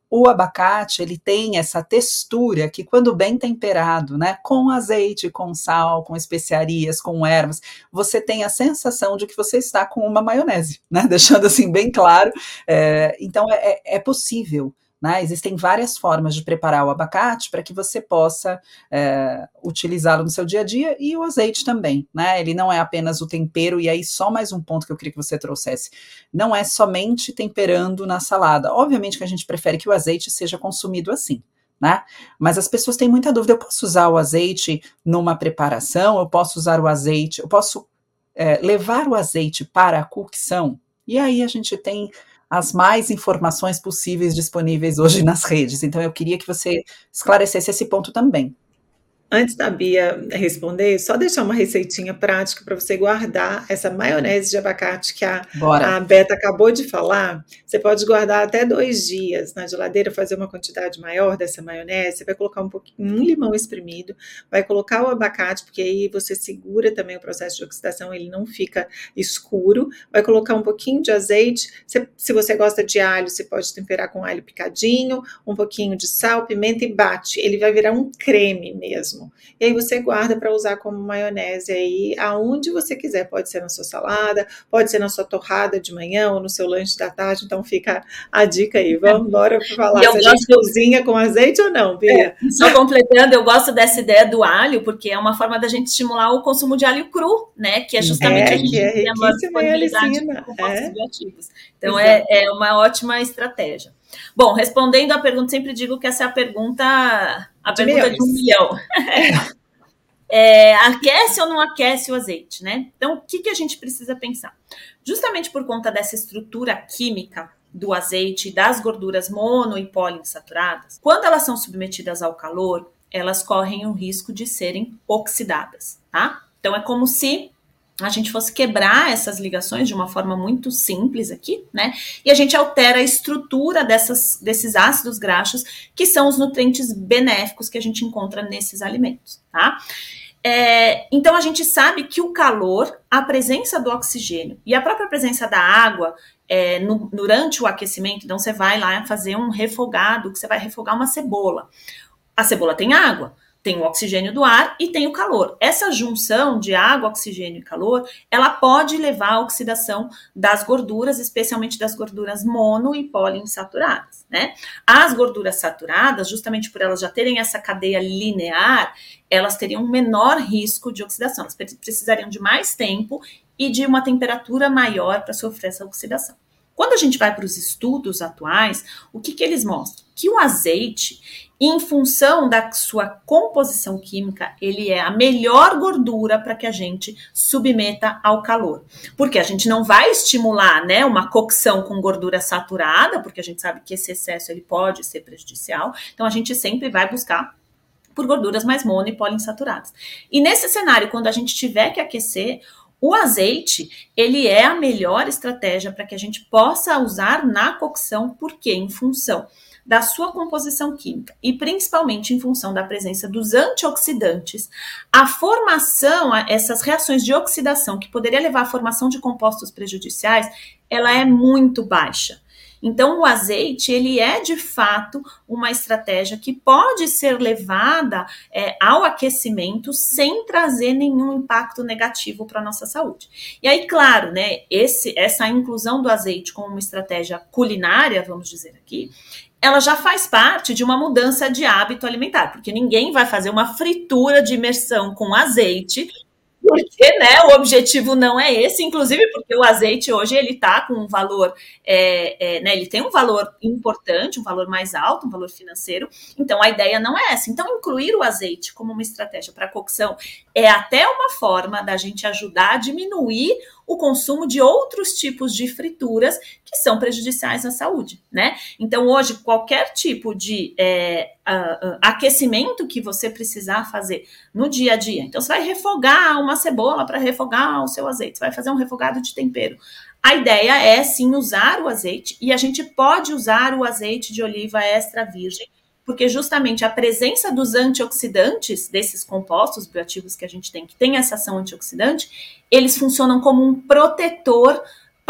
o abacate, ele tem essa textura que, quando bem temperado, né, com azeite, com sal, com especiarias, com ervas, você tem a sensação de que você está com uma maionese, né, deixando assim bem claro. É, então é, é possível, né, existem várias formas de preparar o abacate para que você possa é, utilizá-lo no seu dia a dia, e o azeite também, né, ele não é apenas o tempero. E aí só mais um ponto que eu queria que você trouxesse, não é somente temperando na salada. Obviamente que a gente prefere que o azeite seja consumido assim, né, mas as pessoas têm muita dúvida: eu posso usar o azeite numa preparação, eu posso usar o azeite, eu posso é, levar o azeite para a cocção? E aí a gente tem as mais informações possíveis disponíveis hoje nas redes. Então eu queria que você esclarecesse esse ponto também. Antes da Bia responder, só deixar uma receitinha prática para você guardar essa maionese de abacate que a, a Beta acabou de falar. Você pode guardar até dois dias na geladeira, fazer uma quantidade maior dessa maionese. Você vai colocar um pouquinho, um limão espremido, vai colocar o abacate, porque aí você segura também o processo de oxidação, ele não fica escuro. Vai colocar um pouquinho de azeite. Se, se você gosta de alho, você pode temperar com alho picadinho, um pouquinho de sal, pimenta e bate. Ele vai virar um creme mesmo. E aí você guarda para usar como maionese aí aonde você quiser, pode ser na sua salada, pode ser na sua torrada de manhã ou no seu lanche da tarde. Então fica a dica aí. Vamos embora para falar se a gente cozinha com azeite ou não, Bia. É, só completando, eu gosto dessa ideia do alho, porque é uma forma da gente estimular o consumo de alho cru, né, que é justamente é, a gente que é tem uma disponibilidade de compostos é. bioativos. Então é, é uma ótima estratégia. Bom, respondendo a pergunta, sempre digo que essa é a pergunta, a de pergunta milhões. de um milhão. É, aquece ou não aquece o azeite, né? Então, o que, que a gente precisa pensar? Justamente por conta dessa estrutura química do azeite e das gorduras mono e poliinsaturadas, quando elas são submetidas ao calor, elas correm o risco de serem oxidadas, tá? Então, é como se a gente fosse quebrar essas ligações de uma forma muito simples aqui, né? E a gente altera a estrutura dessas, desses ácidos graxos, que são os nutrientes benéficos que a gente encontra nesses alimentos, tá? É, então, a gente sabe que o calor, a presença do oxigênio e a própria presença da água é, no, durante o aquecimento, então você vai lá fazer um refogado, que você vai refogar uma cebola. A cebola tem água, tem o oxigênio do ar e tem o calor. Essa junção de água, oxigênio e calor, ela pode levar à oxidação das gorduras, especialmente das gorduras mono e poliinsaturadas, né? As gorduras saturadas, justamente por elas já terem essa cadeia linear, elas teriam um menor risco de oxidação. Elas precisariam de mais tempo e de uma temperatura maior para sofrer essa oxidação. Quando a gente vai para os estudos atuais, o que, que eles mostram? Que o azeite, em função da sua composição química, ele é a melhor gordura para que a gente submeta ao calor. Porque a gente não vai estimular, né, uma cocção com gordura saturada, porque a gente sabe que esse excesso ele pode ser prejudicial. Então, a gente sempre vai buscar por gorduras mais mono e poliinsaturadas. E nesse cenário, quando a gente tiver que aquecer, o azeite, ele é a melhor estratégia para que a gente possa usar na cocção, porque em função da sua composição química e principalmente em função da presença dos antioxidantes, a formação, essas reações de oxidação que poderia levar à formação de compostos prejudiciais, ela é muito baixa. Então, o azeite, ele é, de fato, uma estratégia que pode ser levada é, ao aquecimento sem trazer nenhum impacto negativo para a nossa saúde. E aí, claro, né, esse, essa inclusão do azeite como uma estratégia culinária, vamos dizer aqui, ela já faz parte de uma mudança de hábito alimentar, porque ninguém vai fazer uma fritura de imersão com azeite, porque, né, o objetivo não é esse, inclusive porque o azeite hoje ele está com um valor, é, é, né, ele tem um valor importante, um valor mais alto, um valor financeiro, então a ideia não é essa. Então, incluir o azeite como uma estratégia para cocção é até uma forma da gente ajudar a diminuir o consumo de outros tipos de frituras que são prejudiciais à saúde, né? Então, hoje, qualquer tipo de é, uh, uh, aquecimento que você precisar fazer no dia a dia, então você vai refogar uma cebola para refogar o seu azeite, você vai fazer um refogado de tempero. A ideia é, sim, usar o azeite, e a gente pode usar o azeite de oliva extra virgem, porque justamente a presença dos antioxidantes, desses compostos bioativos que a gente tem, que tem essa ação antioxidante, eles funcionam como um protetor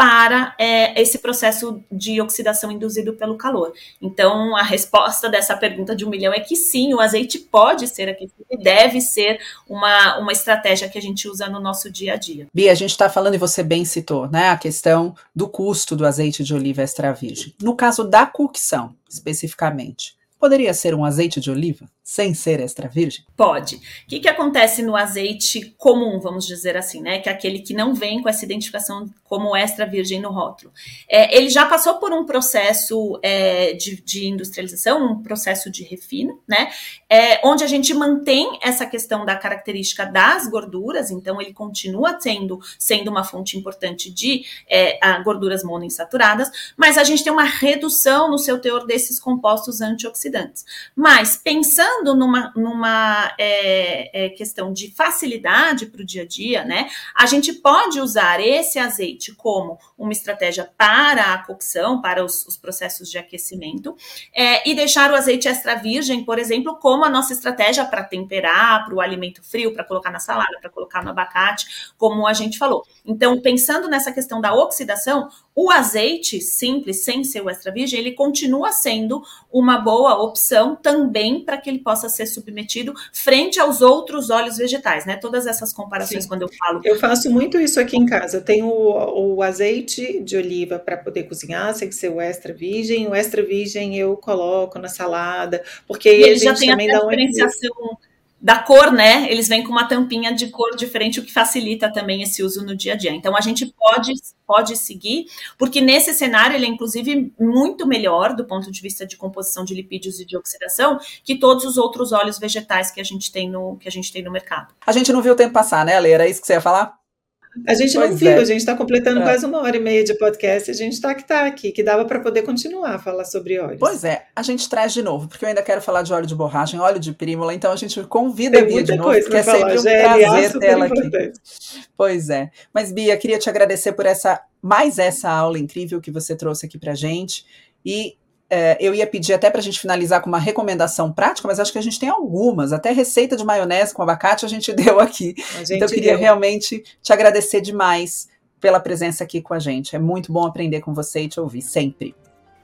para é, esse processo de oxidação induzido pelo calor. Então, a resposta dessa pergunta de um milhão é que sim, o azeite pode ser aquecido e deve ser uma, uma estratégia que a gente usa no nosso dia a dia. Bia, a gente está falando, e você bem citou, né, a questão do custo do azeite de oliva extra virgem. No caso da cocção, especificamente, poderia ser um azeite de oliva sem ser extra virgem? Pode. O que, que acontece no azeite comum, vamos dizer assim, né? Que é aquele que não vem com essa identificação como extra virgem no rótulo. É, ele já passou por um processo é, de, de industrialização, um processo de refino, né? É, onde a gente mantém essa questão da característica das gorduras, então ele continua sendo, sendo uma fonte importante de é, a gorduras monoinsaturadas, mas a gente tem uma redução no seu teor desses compostos antioxidantes. Mas pensando numa, numa é, é, questão de facilidade para o dia a dia, né? A gente pode usar esse azeite como uma estratégia para a cocção, para os, os processos de aquecimento, é, e deixar o azeite extra virgem, por exemplo, como a nossa estratégia para temperar, para o alimento frio, para colocar na salada, para colocar no abacate, como a gente falou. Então, pensando nessa questão da oxidação, o azeite simples, sem ser o extra virgem, ele continua sendo uma boa opção também para que ele possa ser submetido frente aos outros óleos vegetais, né? Todas essas comparações, sim, quando eu falo... Eu faço muito isso aqui em casa. Eu tenho o, o azeite de oliva para poder cozinhar, sem ser o extra virgem. O extra virgem eu coloco na salada, porque e aí ele a gente já tem também a dá uma diferenciação da cor, né? Eles vêm com uma tampinha de cor diferente, o que facilita também esse uso no dia a dia. Então, a gente pode, pode seguir, porque nesse cenário ele é, inclusive, muito melhor do ponto de vista de composição de lipídios e de oxidação que todos os outros óleos vegetais que a gente tem no, que a gente tem no mercado. A gente não viu o tempo passar, né, Ale? Era isso que você ia falar? A gente Pois não viu, é. a gente está completando É. quase uma hora e meia de podcast, a gente está que está aqui, que dava para poder continuar a falar sobre óleos. Pois é, a gente traz de novo, porque eu ainda quero falar de óleo de borracha, óleo de prímula, então a gente convida Tem a Bia muita de novo, coisa porque é para falar, sempre um G L A, prazer super tê-la aqui. importante. Pois é. Mas, Bia, queria te agradecer por essa, mais essa aula incrível que você trouxe aqui pra gente. E é, eu ia pedir até pra gente finalizar com uma recomendação prática, mas acho que a gente tem algumas. Até receita de maionese com abacate a gente deu aqui. A gente Então, eu queria deu. realmente te agradecer demais pela presença aqui com a gente. É muito bom aprender com você e te ouvir sempre.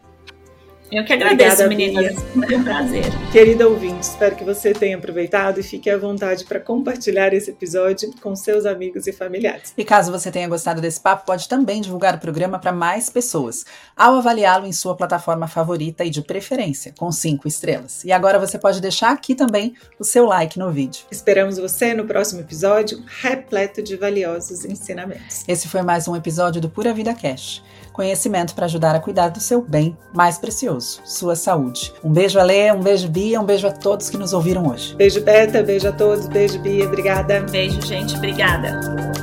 Eu que agradeço, Obrigada, meninas. Bia. Foi um prazer. Querida ouvinte, espero que você tenha aproveitado e fique à vontade para compartilhar esse episódio com seus amigos e familiares. E caso você tenha gostado desse papo, pode também divulgar o programa para mais pessoas, ao avaliá-lo em sua plataforma favorita e de preferência, com cinco estrelas. E agora você pode deixar aqui também o seu like no vídeo. Esperamos você no próximo episódio, repleto de valiosos ensinamentos. Esse foi mais um episódio do Pura Vida Cash. Conhecimento para ajudar a cuidar do seu bem mais precioso, sua saúde. Um beijo, Ale, um beijo, Bia, um beijo a todos que nos ouviram hoje. Beijo, Beta, beijo a todos, beijo, Bia, obrigada. Beijo, gente. Obrigada.